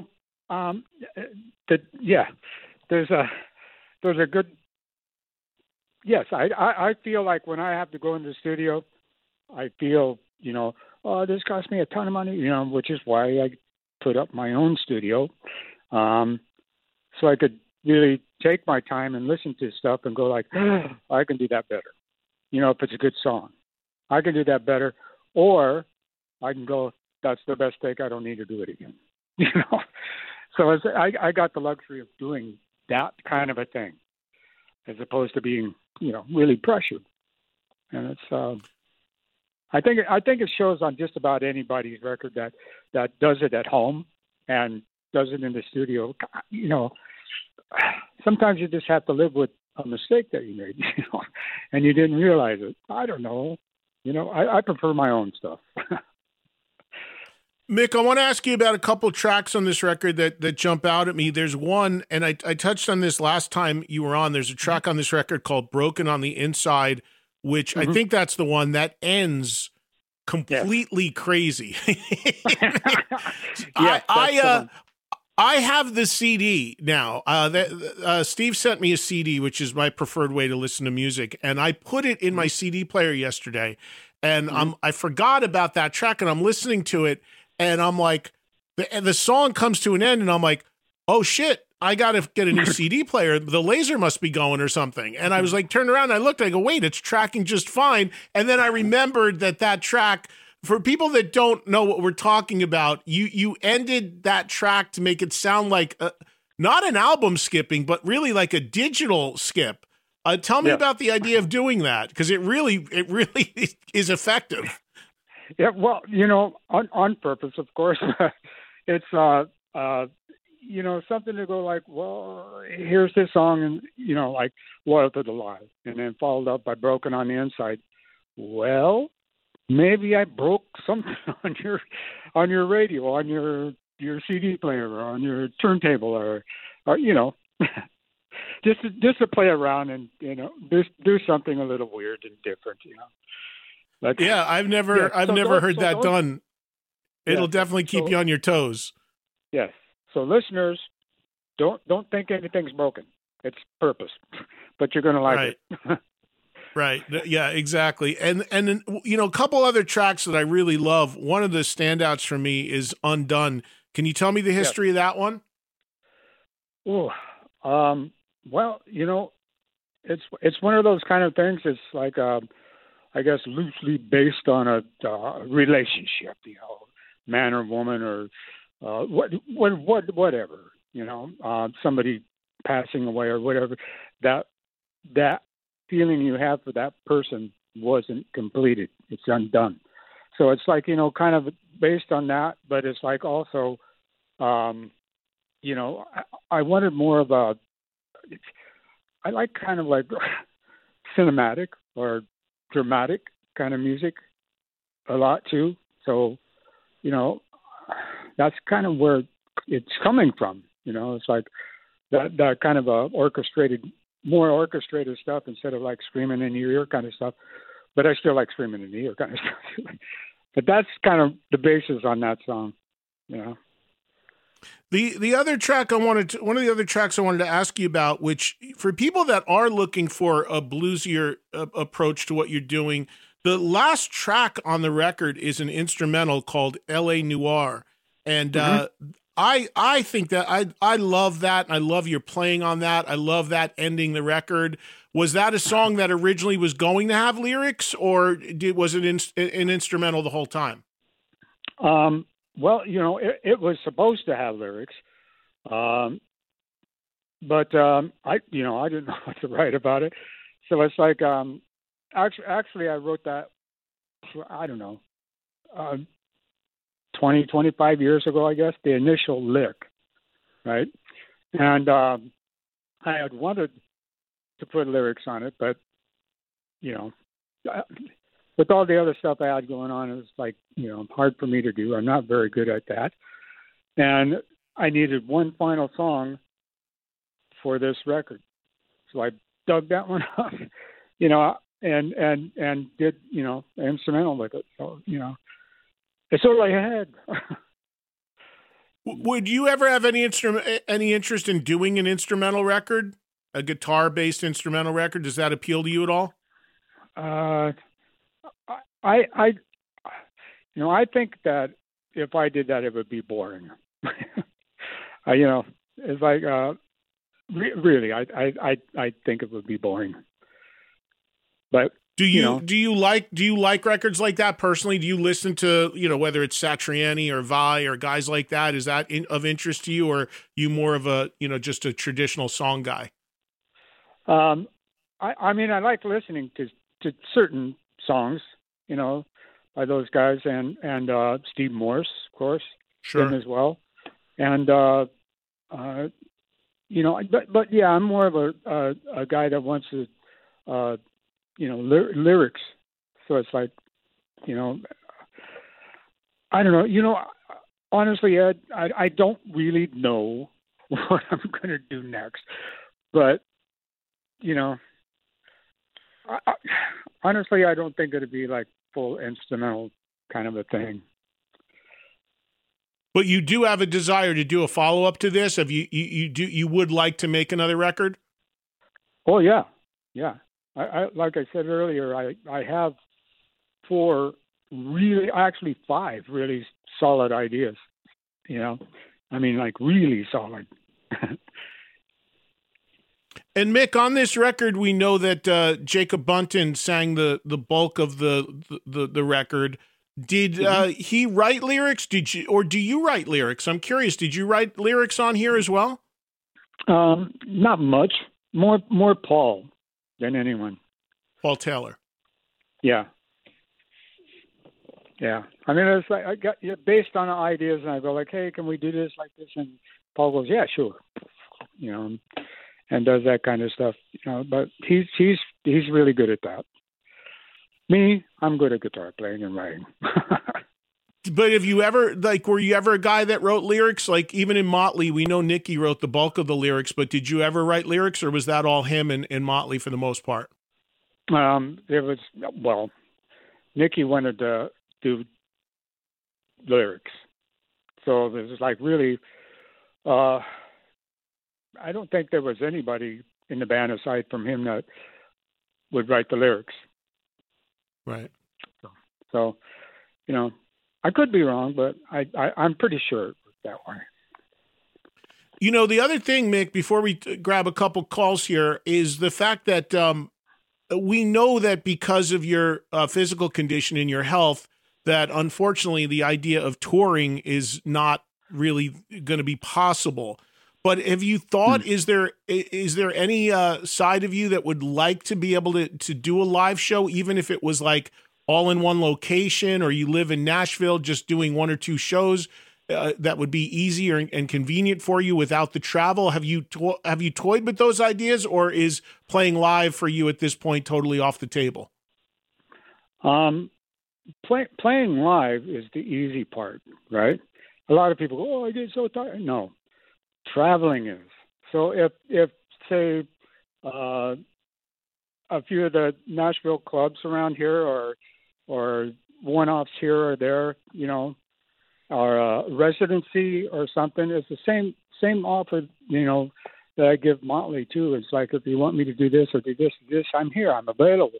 there's a good. Yes, I feel like when I have to go into the studio, I feel this cost me a ton of money, which is why I put up my own studio, so I could really take my time and listen to stuff and go like, I can do that better. If it's a good song, I can do that better. Or I can go, that's the best take. I don't need to do it again. So I got the luxury of doing that kind of a thing, as opposed to being, really pressured. And it's, I think it shows on just about anybody's record that does it at home and does it in the studio. Sometimes you just have to live with a mistake that you made, and you didn't realize it. I don't know. I prefer my own stuff. Mick, I want to ask you about a couple tracks on this record that jump out at me. There's one, and I touched on this last time you were on. There's a track on this record called Broken on the Inside, which I think that's the one that ends completely crazy. I have the CD now. Steve sent me a CD, which is my preferred way to listen to music, and I put it in my CD player yesterday, and I forgot about that track, and I'm listening to it, and I'm like, the song comes to an end, and I'm like, oh shit, I got to get a new CD player. The laser must be going or something. And I was like, turned around, and I looked, I go, wait, it's tracking just fine. And then I remembered that track, for people that don't know what we're talking about, you ended that track to make it sound like not an album skipping, but really like a digital skip. Tell me about the idea of doing that, because it really is effective. Yeah, well, on purpose, of course. It's something to go like, well, here's this song, and like Loyal to the Lie, and then followed up by Broken on the Inside. Well, maybe I broke something on your radio, on your CD player, or on your turntable, or just to play around and do something a little weird and different, I've never heard that done. It'll definitely keep you on your toes. Yes. So listeners, don't think anything's broken. It's purpose, but you're going to like it. Right. Yeah, exactly. And a couple other tracks that I really love. One of the standouts for me is Undone. Can you tell me the history of that one? Oh, well, it's one of those kind of things. It's like I guess, loosely based on a relationship, man or woman or whatever, somebody passing away or whatever. That feeling you have for that person wasn't completed. It's undone. So it's like, kind of based on that, but it's like also, I wanted more of I like kind of like cinematic or dramatic kind of music a lot too. So, that's kind of where it's coming from. It's like that kind of more orchestrated stuff instead of like screaming in your ear kind of stuff. But I still like screaming in the ear kind of stuff. But that's kind of the basis on that song, The other track one of the other tracks I wanted to ask you about, which for people that are looking for a bluesier approach to what you're doing, the last track on the record is an instrumental called L.A. Noir. And I think that I love that. I love your playing on that. I love that ending the record. Was that a song that originally was going to have lyrics, or was it an instrumental the whole time? Well, it was supposed to have lyrics, but I didn't know what to write about it. So it's like, actually, I wrote that, I don't know, 20, 25 years ago, I guess, the initial lick, right? And I had wanted to put lyrics on it, but, with all the other stuff I had going on, it was like, hard for me to do. I'm not very good at that. And I needed one final song for this record. So I dug that one up, and did, instrumental with it. So, it's all I had. Would you ever have any interest in doing an instrumental record, a guitar-based instrumental record? Does that appeal to you at all? I think that if I did that, it would be boring. It's like, really, I think it would be boring. But do you like records like that personally? Do you listen to, whether it's Satriani or Vai or guys like that? Is that of interest to you, or you more of a, just a traditional song guy? I like listening to certain songs, by those guys, and Steve Morse, of course, sure, him as well, and but yeah, I'm more of a guy that wants to, lyrics. So it's like, I don't know, honestly, Ed, I don't really know what I'm going to do next, but honestly, I don't think it'd be like full instrumental kind of a thing. But you do have a desire to do a follow-up to this? Have you would like to make another record? Oh yeah. I like I said earlier, I have 5 really solid ideas. Like really solid. And Mick, on this record, we know that Jacob Bunton sang the bulk of the record. Did he write lyrics? Do you write lyrics? I'm curious. Did you write lyrics on here as well? Not much. More Paul than anyone. Paul Taylor. Yeah. It's like I got based on ideas, and I go like, "Hey, can we do this like this?" And Paul goes, "Yeah, sure." And does that kind of stuff, But he's really good at that. Me, I'm good at guitar playing and writing. But have you ever, were you ever a guy that wrote lyrics? Like, even in Motley, we know Nicky wrote the bulk of the lyrics, but did you ever write lyrics, or was that all him and Motley for the most part? Nicky wanted to do lyrics. So it was like really, I don't think there was anybody in the band aside from him that would write the lyrics. Right. So I could be wrong, but I'm pretty sure it was that way. The other thing, Mick, before we grab a couple calls here, is the fact that we know that because of your physical condition and your health, that unfortunately the idea of touring is not really going to be possible. But have you thought, is there any side of you that would like to be able to do a live show, even if it was like all in one location, or you live in Nashville, just doing one or two shows that would be easier and convenient for you without the travel? Have you toyed with those ideas, or is playing live for you at this point totally off the table? Playing live is the easy part, right? A lot of people go, "Oh, I get so tired." No, traveling is. So if say a few of the Nashville clubs around here, or one-offs here or there, you know, or a residency or something, it's the same offer, you know, that I give Motley too. It's like, if you want me to do this or do this, I'm here, I'm available.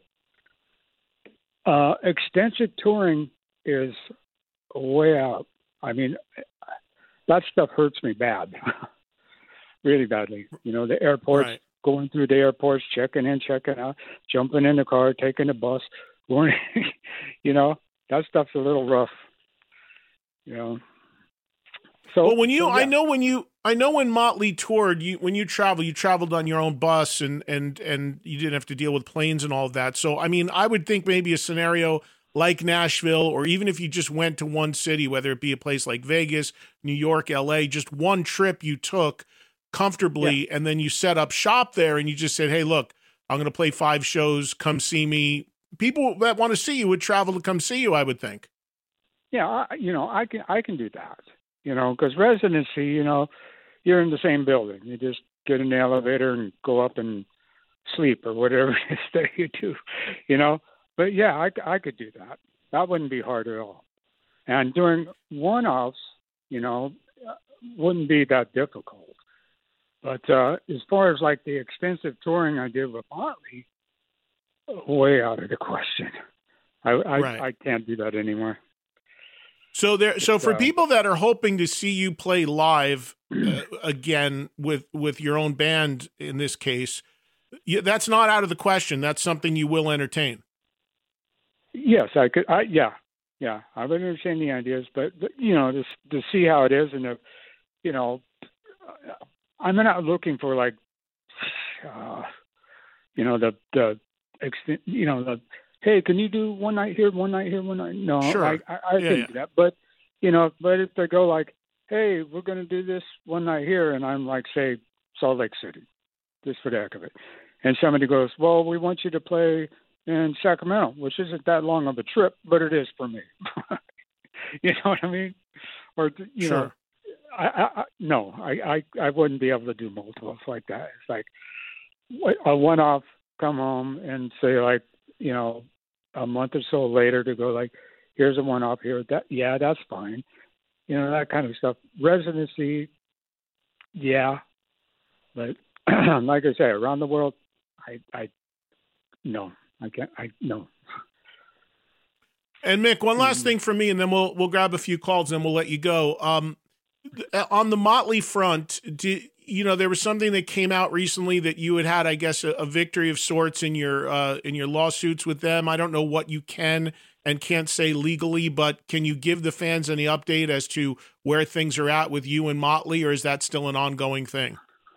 Extensive touring is way out. I mean, that stuff hurts me bad, really badly. You know, the airports, right. Going through the airports, checking in, checking out, jumping in the car, taking the bus, going, you know, that stuff's a little rough. You know. So well, yeah. I know when Motley toured, when you traveled on your own bus, and you didn't have to deal with planes and all of that. So I mean, I would think maybe a scenario like Nashville, or even if you just went to one city, whether it be a place like Vegas, New York, LA, just one trip you took comfortably, yeah. And then you set up shop there and you just said, "Hey, look, I'm going to play 5 shows. Come see me." People that want to see you would travel to come see you, I would think. Yeah, I can do that. You know, because residency, you know, you're in the same building. You just get in the elevator and go up and sleep or whatever it is that you do, you know. But yeah, I could do that. That wouldn't be hard at all. And doing one-offs, you know, wouldn't be that difficult. But as far as like the extensive touring I did with Motley, way out of the question. I can't do that anymore. So for people that are hoping to see you play live again with your own band in this case, that's not out of the question. That's something you will entertain. Yes, I could. Yeah. I would entertain the ideas, but you know, to see how it is, and if, you know, I'm not looking for like, you know, the extent, you know, the, hey, can you do one night here, one night here, one night? No, sure. I can do that. But, you know, if they go like, hey, we're going to do this one night here, and I'm like, say, Salt Lake City, just for the heck of it. And somebody goes, well, we want you to play in Sacramento, which isn't that long of a trip, but it is for me. You know what I mean? Or, you sure. know, I wouldn't be able to do multiples like that. It's like a one-off, come home and say like, you know, a month or so later to go like, here's a one-off here. That's fine. You know, that kind of stuff. Residency, yeah. But like I say, around the world, no. And Mick, one last thing for me, and then we'll grab a few calls and we'll let you go. On the Motley front, you know, there was something that came out recently that you had, I guess, a victory of sorts in your lawsuits with them. I don't know what you can and can't say legally, but can you give the fans any update as to where things are at with you and Motley, or is that still an ongoing thing?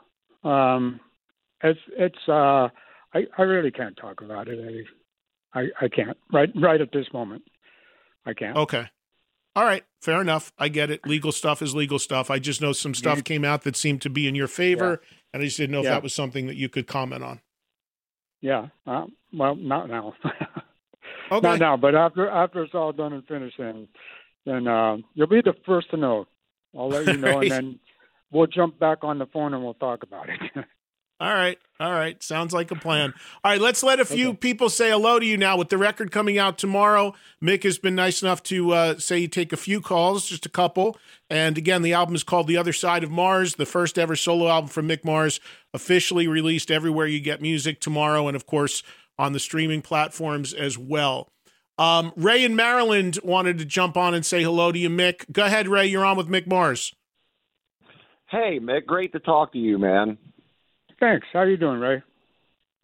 I really can't talk about it, Eddie. I can't right at this moment. I can't. Okay. All right. Fair enough. I get it. Legal stuff is legal stuff. I just know some stuff came out that seemed to be in your favor, and I just didn't know if that was something that you could comment on. Yeah. Well, not now. Okay. Not now, but after it's all done and finished, then you'll be the first to know. I'll let you know, right. And then we'll jump back on the phone and we'll talk about it. All right. Sounds like a plan. All right, let's let a few people say hello to you now. With the record coming out tomorrow, Mick has been nice enough to say you take a few calls, just a couple. And again, the album is called The Other Side of Mars, the first ever solo album from Mick Mars, officially released everywhere you get music tomorrow, and of course on the streaming platforms as well. Ray in Maryland wanted to jump on and say hello to you, Mick. Go ahead, Ray. You're on with Mick Mars. Hey, Mick. Great to talk to you, man. Thanks. How are you doing, Ray?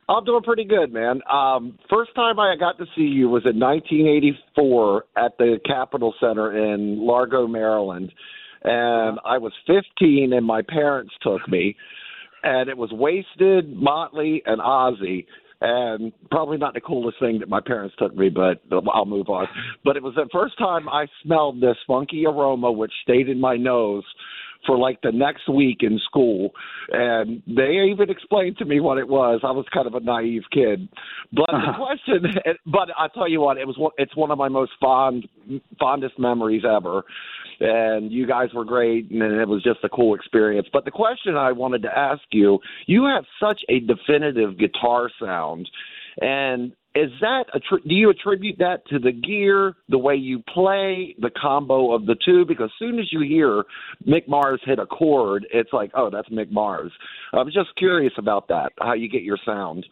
I'm doing pretty good, man. First time I got to see you was in 1984 at the Capitol Center in Largo, Maryland. And I was 15 and my parents took me. And it was Wasted, Motley, and Ozzy. And probably not the coolest thing that my parents took me, but I'll move on. But it was the first time I smelled this funky aroma, which stayed in my nose for like the next week in school. And they even explained to me what it was. I was kind of a naive kid. But the question, but I'll tell you what, it's one of my most fondest memories ever. And you guys were great, and it was just a cool experience. But the question I wanted to ask you, you have such a definitive guitar sound. And is that do you attribute that to the gear, the way you play, the combo of the two? Because as soon as you hear Mick Mars hit a chord, it's like, oh, that's Mick Mars. I was just curious about that, how you get your sound.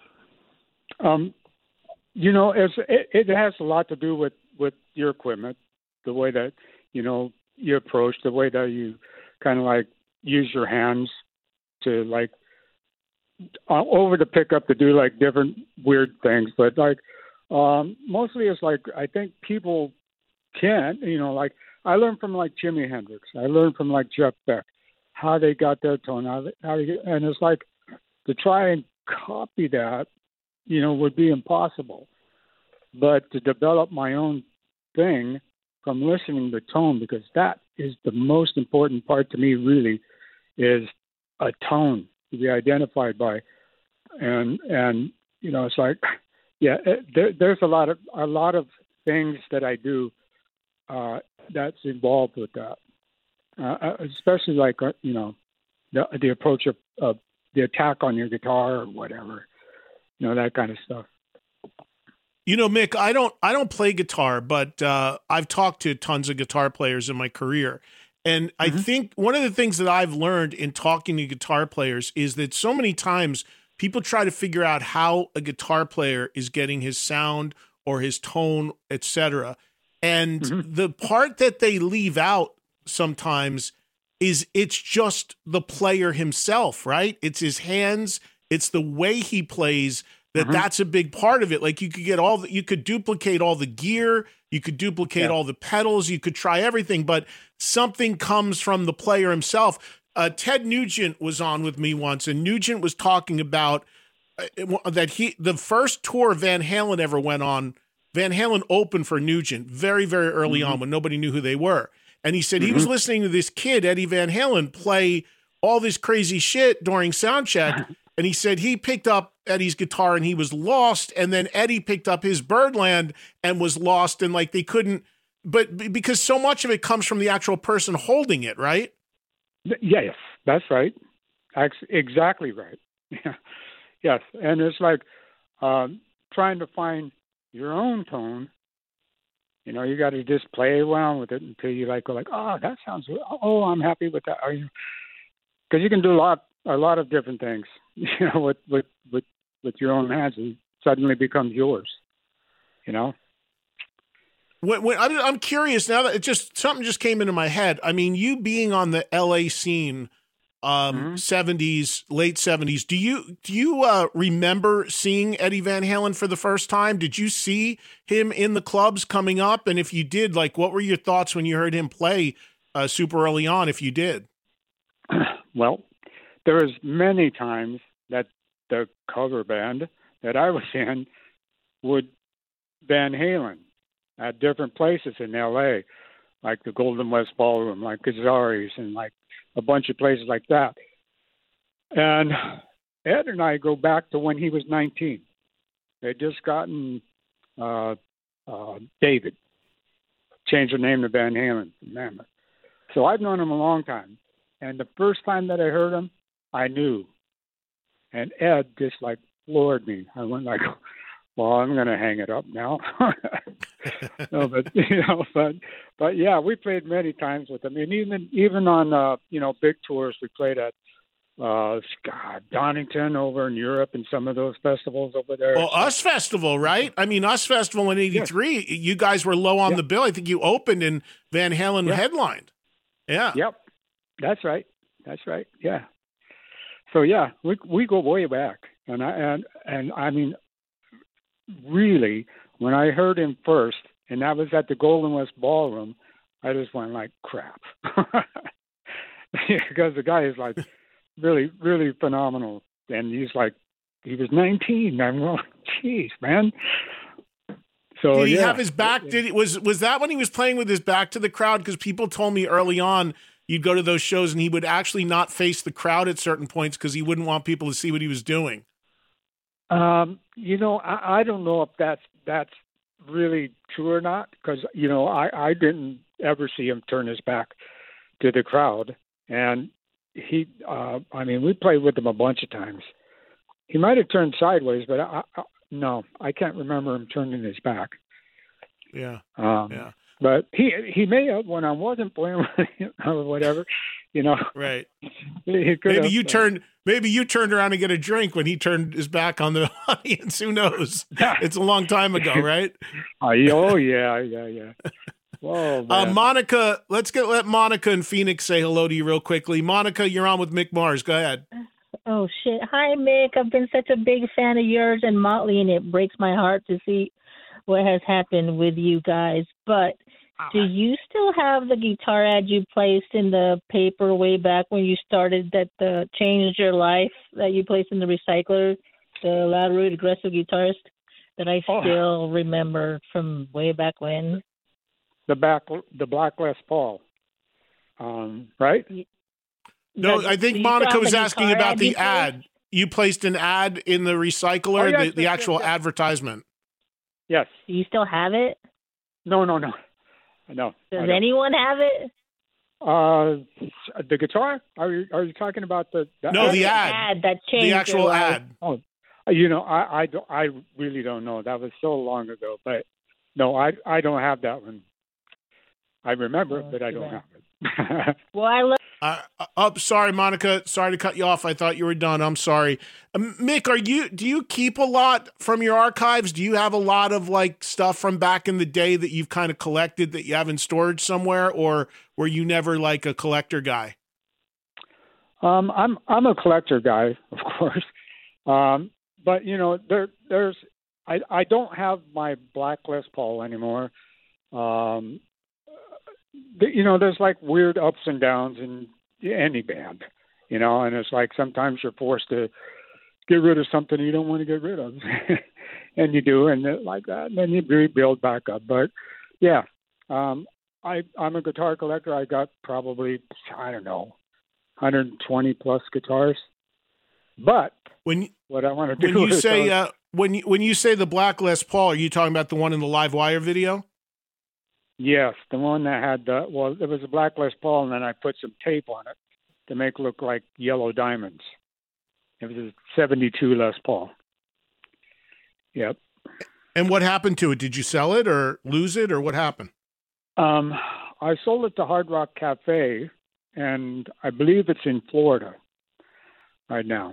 You know, it has a lot to do with your equipment, the way that, you know, you approach, the way that you kind of like use your hands to like over the pickup to do like different weird things. But like mostly it's like I think people can, you know, like I learned from like Jimi Hendrix. I learned from like Jeff Beck how they got their tone, and it's like to try and copy that, you know, would be impossible. But to develop my own thing from listening to tone, because that is the most important part to me really, is a tone to be identified by. And you know, it's like, yeah, there's a lot of things that I do that's involved with that, especially like, you know, the approach of the attack on your guitar or whatever, you know, that kind of stuff. You know, Mick, I don't play guitar, but I've talked to tons of guitar players in my career. And I think one of the things that I've learned in talking to guitar players is that so many times people try to figure out how a guitar player is getting his sound or his tone, etc. And the part that they leave out sometimes is it's just the player himself, right? It's his hands, it's the way he plays. That's a big part of it. Like you could get you could duplicate all the gear, you could duplicate all the pedals, you could try everything, but something comes from the player himself. Ted Nugent was on with me once, and Nugent was talking about that the first tour Van Halen ever went on, Van Halen opened for Nugent very, very early on when nobody knew who they were. And he said he was listening to this kid, Eddie Van Halen, play all this crazy shit during soundcheck. And he said he picked up Eddie's guitar and he was lost. And then Eddie picked up his Birdland and was lost. And like they couldn't, but because so much of it comes from the actual person holding it, right? Yes, that's right. That's exactly right. Yes. And it's like trying to find your own tone. You know, you got to just play around with it until you go like, oh, that sounds, oh, I'm happy with that. Because you can do a lot of different things, you know, with your own hands. It suddenly becomes yours, you know. When I'm curious now that something just came into my head. I mean, you being on the LA scene, 70s, late 70s. Do you remember seeing Eddie Van Halen for the first time? Did you see him in the clubs coming up? And if you did, like, what were your thoughts when you heard him play super early on? If you did, well, there was many times that the cover band that I was in would Van Halen at different places in L.A., like the Golden West Ballroom, like Gazzari's, and like a bunch of places like that. And Ed and I go back to when he was 19. They'd just gotten David, changed their name to Van Halen from Mammoth. So I've known him a long time. And the first time that I heard him, I knew. And Ed just like floored me. I went like, well, I'm going to hang it up now. No, but yeah, we played many times with him, and even on big tours, we played at Donington over in Europe and some of those festivals over there. Well, US Festival, right? I mean, US Festival in '83. Yes. You guys were low on the bill. I think you opened and Van Halen headlined. Yeah. Yep. That's right. Yeah. So yeah, we go way back, And I mean, really, when I heard him first, and that was at the Golden West Ballroom, I just went like, crap. Because the guy is like really, really phenomenal. And he was 19. I'm going, geez, man. So did he have his back? Was that when he was playing with his back to the crowd? Because people told me early on you'd go to those shows and he would actually not face the crowd at certain points because he wouldn't want people to see what he was doing. I don't know if that's really true or not, because I didn't ever see him turn his back to the crowd, and we played with him a bunch of times. He might have turned sideways, but I can't remember him turning his back. Yeah. But he may have when I wasn't playing with him or whatever, Right. Maybe you turned around to get a drink when he turned his back on the audience. Who knows? It's a long time ago, right? Oh yeah. Whoa, man. Monica, let Monica in Phoenix say hello to you real quickly. Monica, you're on with Mick Mars. Go ahead. Oh, shit. Hi, Mick. I've been such a big fan of yours and Motley, and it breaks my heart to see what has happened with you guys. But do you still have the guitar ad you placed in the paper way back when you started that changed your life that you placed in the recycler, the loud, rude, aggressive guitarist that I still remember from way back when? The Black Les Paul, right? No, I think Monica was asking about the ad. You placed an ad in the recycler, the actual advertisement. Yes. Do you still have it? No. Does anyone have it? The guitar? Are you talking about the ad? That changed the actual ad. Oh, I really don't know. That was so long ago. But no, I don't have that one. I remember it, but I don't have it. Well, I love. Sorry, Monica. Sorry to cut you off. I thought you were done. I'm sorry. Mick, do you keep a lot from your archives? Do you have a lot of stuff from back in the day that you've kind of collected that you have in storage somewhere, or were you never a collector guy? I'm a collector guy, of course. But there's I don't have my Black Les Paul anymore. There's weird ups and downs in any band, and it's sometimes you're forced to get rid of something you don't want to get rid of, and you do, and like that, and then you rebuild back up. But yeah, I'm a guitar collector. I got probably 120 plus guitars. But what I want to do when you say when you say the Black Les Paul, are you talking about the one in the Live Wire video? Yes, the one that had it was a Black Les Paul, and then I put some tape on it to make it look like yellow diamonds. It was a 72 Les Paul. Yep. And what happened to it? Did you sell it or lose it, or what happened? I sold it to Hard Rock Cafe, and I believe it's in Florida right now.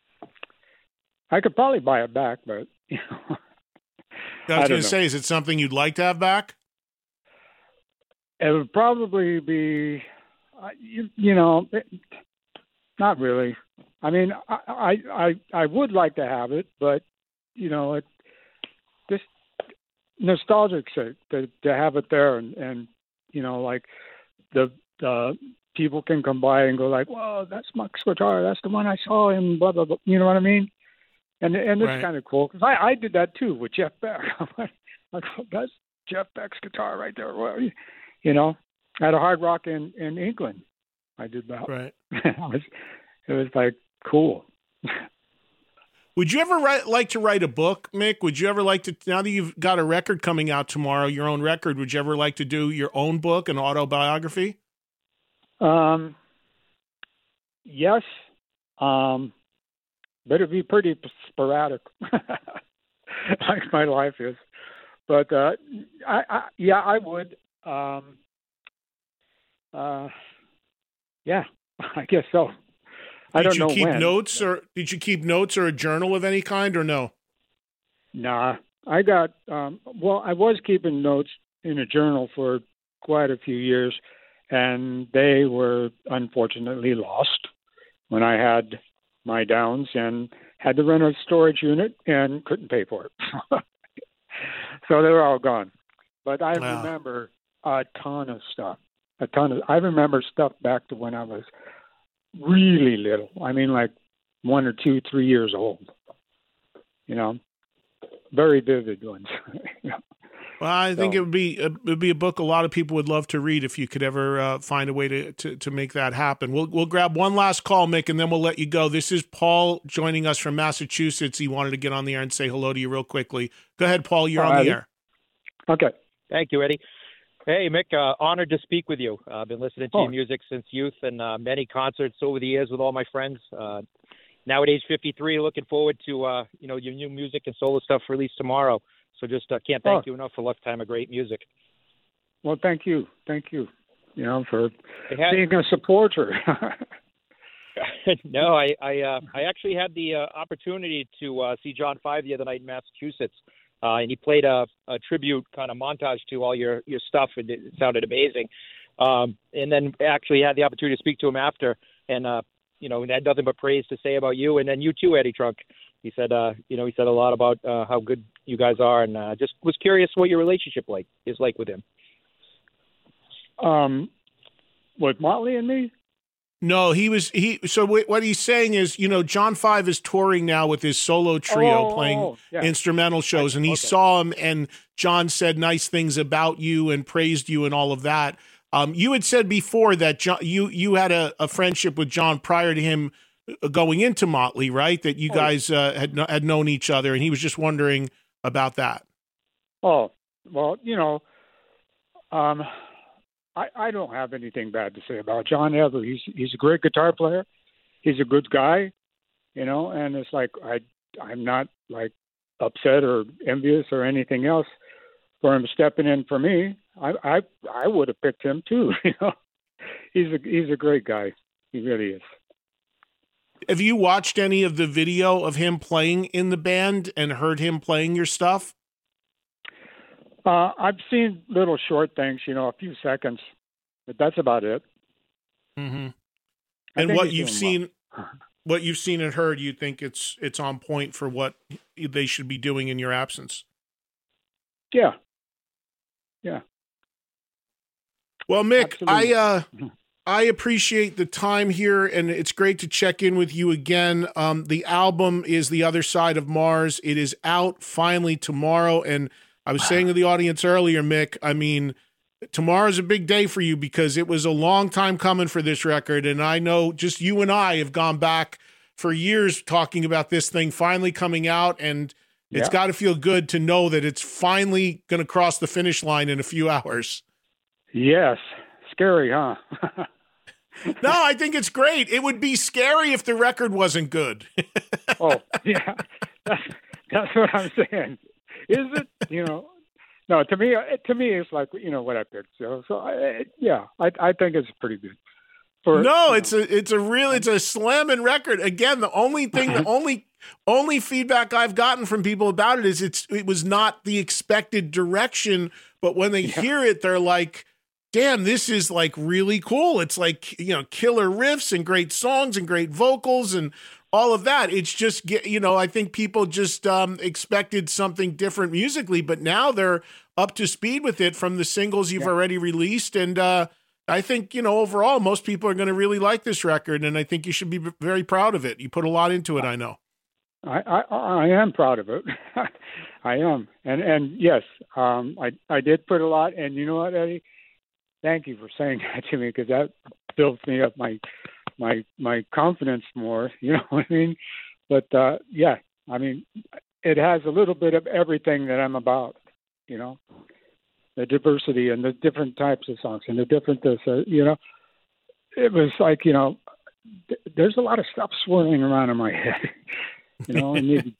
I could probably buy it back, but I was going to say, is it something you'd like to have back? It would probably be, not really. I mean, I would like to have it, but it just nostalgic sake to have it there, and the people can come by and go "Whoa, that's Muck's guitar. That's the one I saw in blah blah blah." You know what I mean? And it's right. kind of cool because I did that too with Jeff Beck. That's Jeff Beck's guitar right there. At a Hard Rock in England, I did that. Right. It was cool. Would you ever like to write a book, Mick? Would you ever like to, now that you've got a record coming out tomorrow, your own record, would you ever like to do your own book, an autobiography? Yes. But it'd be pretty sporadic, like my life is. But I would. Yeah, I guess so. I don't know when. Did you keep notes or a journal of any kind, or no? Nah, I got. I was keeping notes in a journal for quite a few years, and they were unfortunately lost when I had my downs, and had to rent a storage unit and couldn't pay for it. So they were all gone. But I remember a ton of stuff. I remember stuff back to when I was really little. I mean, like 1 or 2, 3 years old. Very vivid ones. Well, I think it would be a book a lot of people would love to read if you could ever find a way to make that happen. We'll grab one last call, Mick, and then we'll let you go. This is Paul joining us from Massachusetts. He wanted to get on the air and say hello to you real quickly. Go ahead, Paul. You're on the air. Okay. Thank you, Eddie. Hey, Mick, honored to spespeak with you. I've been listening to your music since youth and many concerts over the years with all my friends. Now at age 53, looking forward to, your new music and solo stuff released tomorrow. So just can't thank you enough for a lifetime of great music. Well, thank you. For being a supporter. No, I actually had the opportunity to see John 5 the other night in Massachusetts. And he played a tribute kind of montage to all your stuff, and it sounded amazing. And then actually had the opportunity to speak to him after, and had nothing but praise to say about you, and then you too, Eddie Trunk. He said, he said a lot about how good you guys are, and just was curious what your relationship is like with him. With Motley and me? No, so what he's saying is, John 5 is touring now with his solo trio playing instrumental shows, and he saw him, and John said nice things about you and praised you and all of that. You had said before that you had a friendship with John prior to him going into Motley, right? That you guys had known each other, and he was just wondering about that. Oh, well, I don't have anything bad to say about John ever. He's a great guitar player. He's a good guy, and it's like I'm not like upset or envious or anything else for him stepping in for me. I would have picked him too. He's a great guy. He really is. Have you watched any of the video of him playing in the band and heard him playing your stuff? I've seen little short things, a few seconds, but that's about it. Mm-hmm. And what you've seen and heard, you think it's on point for what they should be doing in your absence? Yeah. Well, Mick, I appreciate the time here, and it's great to check in with you again. The album is The Other Side of Mars. It is out finally tomorrow, and I was saying to the audience earlier, Mick, I mean, tomorrow's a big day for you because it was a long time coming for this record, and I know just you and I have gone back for years talking about this thing finally coming out, and it's got to feel good to know that it's finally going to cross the finish line in a few hours. Yes. Scary, huh? No, I think it's great. It would be scary if the record wasn't good. Oh, yeah. That's what I'm saying. Is it? No, to me, it's like, what I picked. So I think it's pretty good. It's a slamming record. Again, the only feedback I've gotten from people about it is it was not the expected direction, but when they hear it, they're like, damn, this is like really cool. It's like, killer riffs and great songs and great vocals and all of that. It's just, I think people just expected something different musically, but now they're up to speed with it from the singles you've already released. And I think, overall, most people are going to really like this record, and I think you should be very proud of it. You put a lot into it, I know. I am proud of it. I am. And yes, I did put a lot, and you know what, Eddie? Thank you for saying that to me, because that builds me up my confidence more. You know what I mean? But I mean, it has a little bit of everything that I'm about. The diversity and the different types of songs and the different this. It was like there's a lot of stuff swirling around in my head. And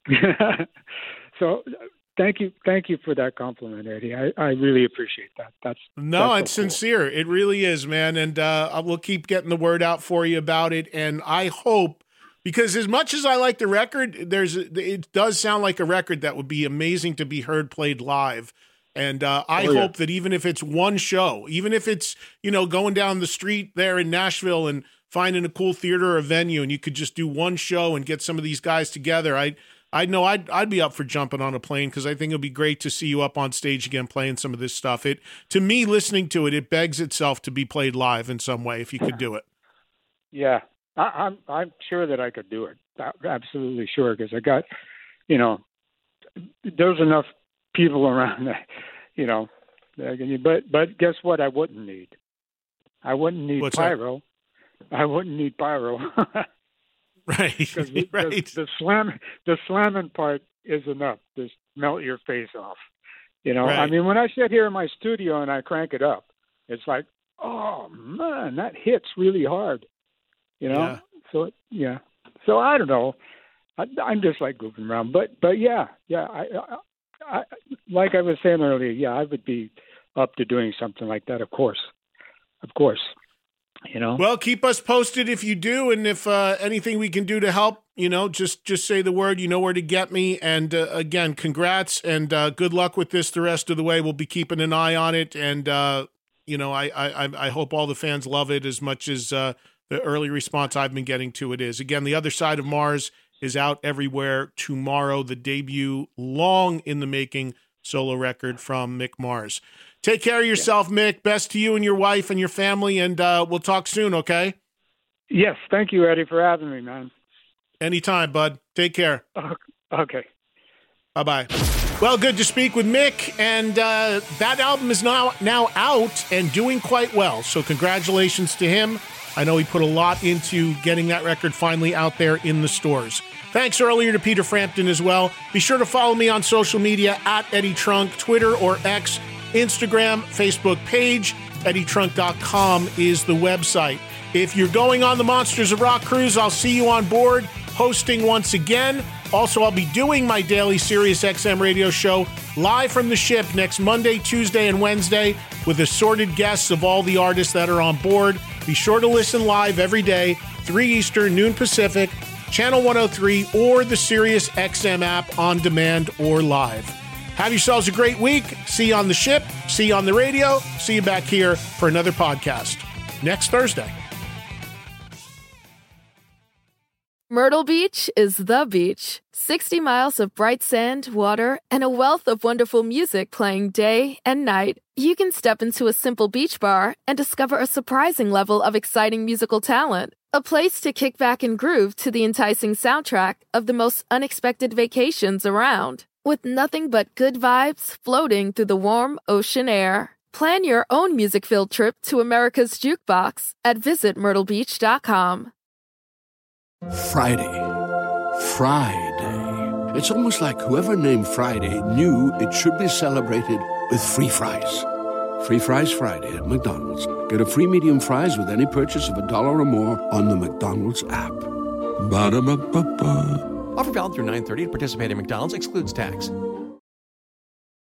so. Thank you for that compliment, Eddie. I really appreciate that. That's it's sincere. It really is, man. And we'll keep getting the word out for you about it. And I hope, because as much as I like the record, it does sound like a record that would be amazing to be heard played live. And I hope that even if it's one show, even if it's going down the street there in Nashville and finding a cool theater or a venue and you could just do one show and get some of these guys together, I know I'd be up for jumping on a plane because I think it'll be great to see you up on stage again playing some of this stuff. To me, listening to it, it begs itself to be played live in some way if you could do it. Yeah, I'm sure that I could do it. Absolutely sure, because I got, you know, there's enough people around that, you know. But guess what? I wouldn't need. What's pyro. That? I wouldn't need pyro. Right. Because right. The slamming part is enough. Just melt your face off. You know, right. I mean, when I sit here in my studio and I crank it up, it's like, oh man, that hits really hard. You know. Yeah. So I don't know. I'm just like goofing around, but yeah. I like I was saying earlier, yeah, I would be up to doing something like that. Of course. You know. Well, keep us posted if you do, and if anything we can do to help, you know, just say the word. You know where to get me. And again, congrats and good luck with this the rest of the way. We'll be keeping an eye on it, and you know, I hope all the fans love it as much as the early response I've been getting to it is. Again, The Other Side of Mars is out everywhere tomorrow. The debut, long in the making solo record from Mick Mars. Take care of yourself, Mick. Best to you and your wife and your family, and we'll talk soon, okay? Yes, thank you, Eddie, for having me, man. Anytime, bud. Take care. Okay. Bye-bye. Well, good to speak with Mick, and that album is now out and doing quite well, so congratulations to him. I know he put a lot into getting that record finally out there in the stores. Thanks earlier to Peter Frampton as well. Be sure to follow me on social media at Eddie Trunk, Twitter or X, Instagram, Facebook page. EddieTrunk.com is the website. If you're going on the Monsters of Rock cruise, I'll see you on board, hosting once again. Also, I'll be doing my daily Sirius XM radio show live from the ship next Monday, Tuesday, and Wednesday with assorted guests of all the artists that are on board. Be sure to listen live every day, 3 Eastern, noon Pacific, Channel 103, or the Sirius XM app on demand or live. Have yourselves a great week. See you on the ship. See you on the radio. See you back here for another podcast next Thursday. Myrtle Beach is the beach. 60 miles of bright sand, water, and a wealth of wonderful music playing day and night. You can step into a simple beach bar and discover a surprising level of exciting musical talent. A place to kick back and groove to the enticing soundtrack of the most unexpected vacations around. With nothing but good vibes floating through the warm ocean air. Plan your own music-filled trip to America's Jukebox at visitmyrtlebeach.com. Friday. It's almost like whoever named Friday knew it should be celebrated with free fries. Free Fries Friday at McDonald's. Get a free medium fries with any purchase of $1 or more on the McDonald's app. Ba-da-ba-ba-ba. Offer valid through 9/30 to participate in McDonald's. Excludes tax.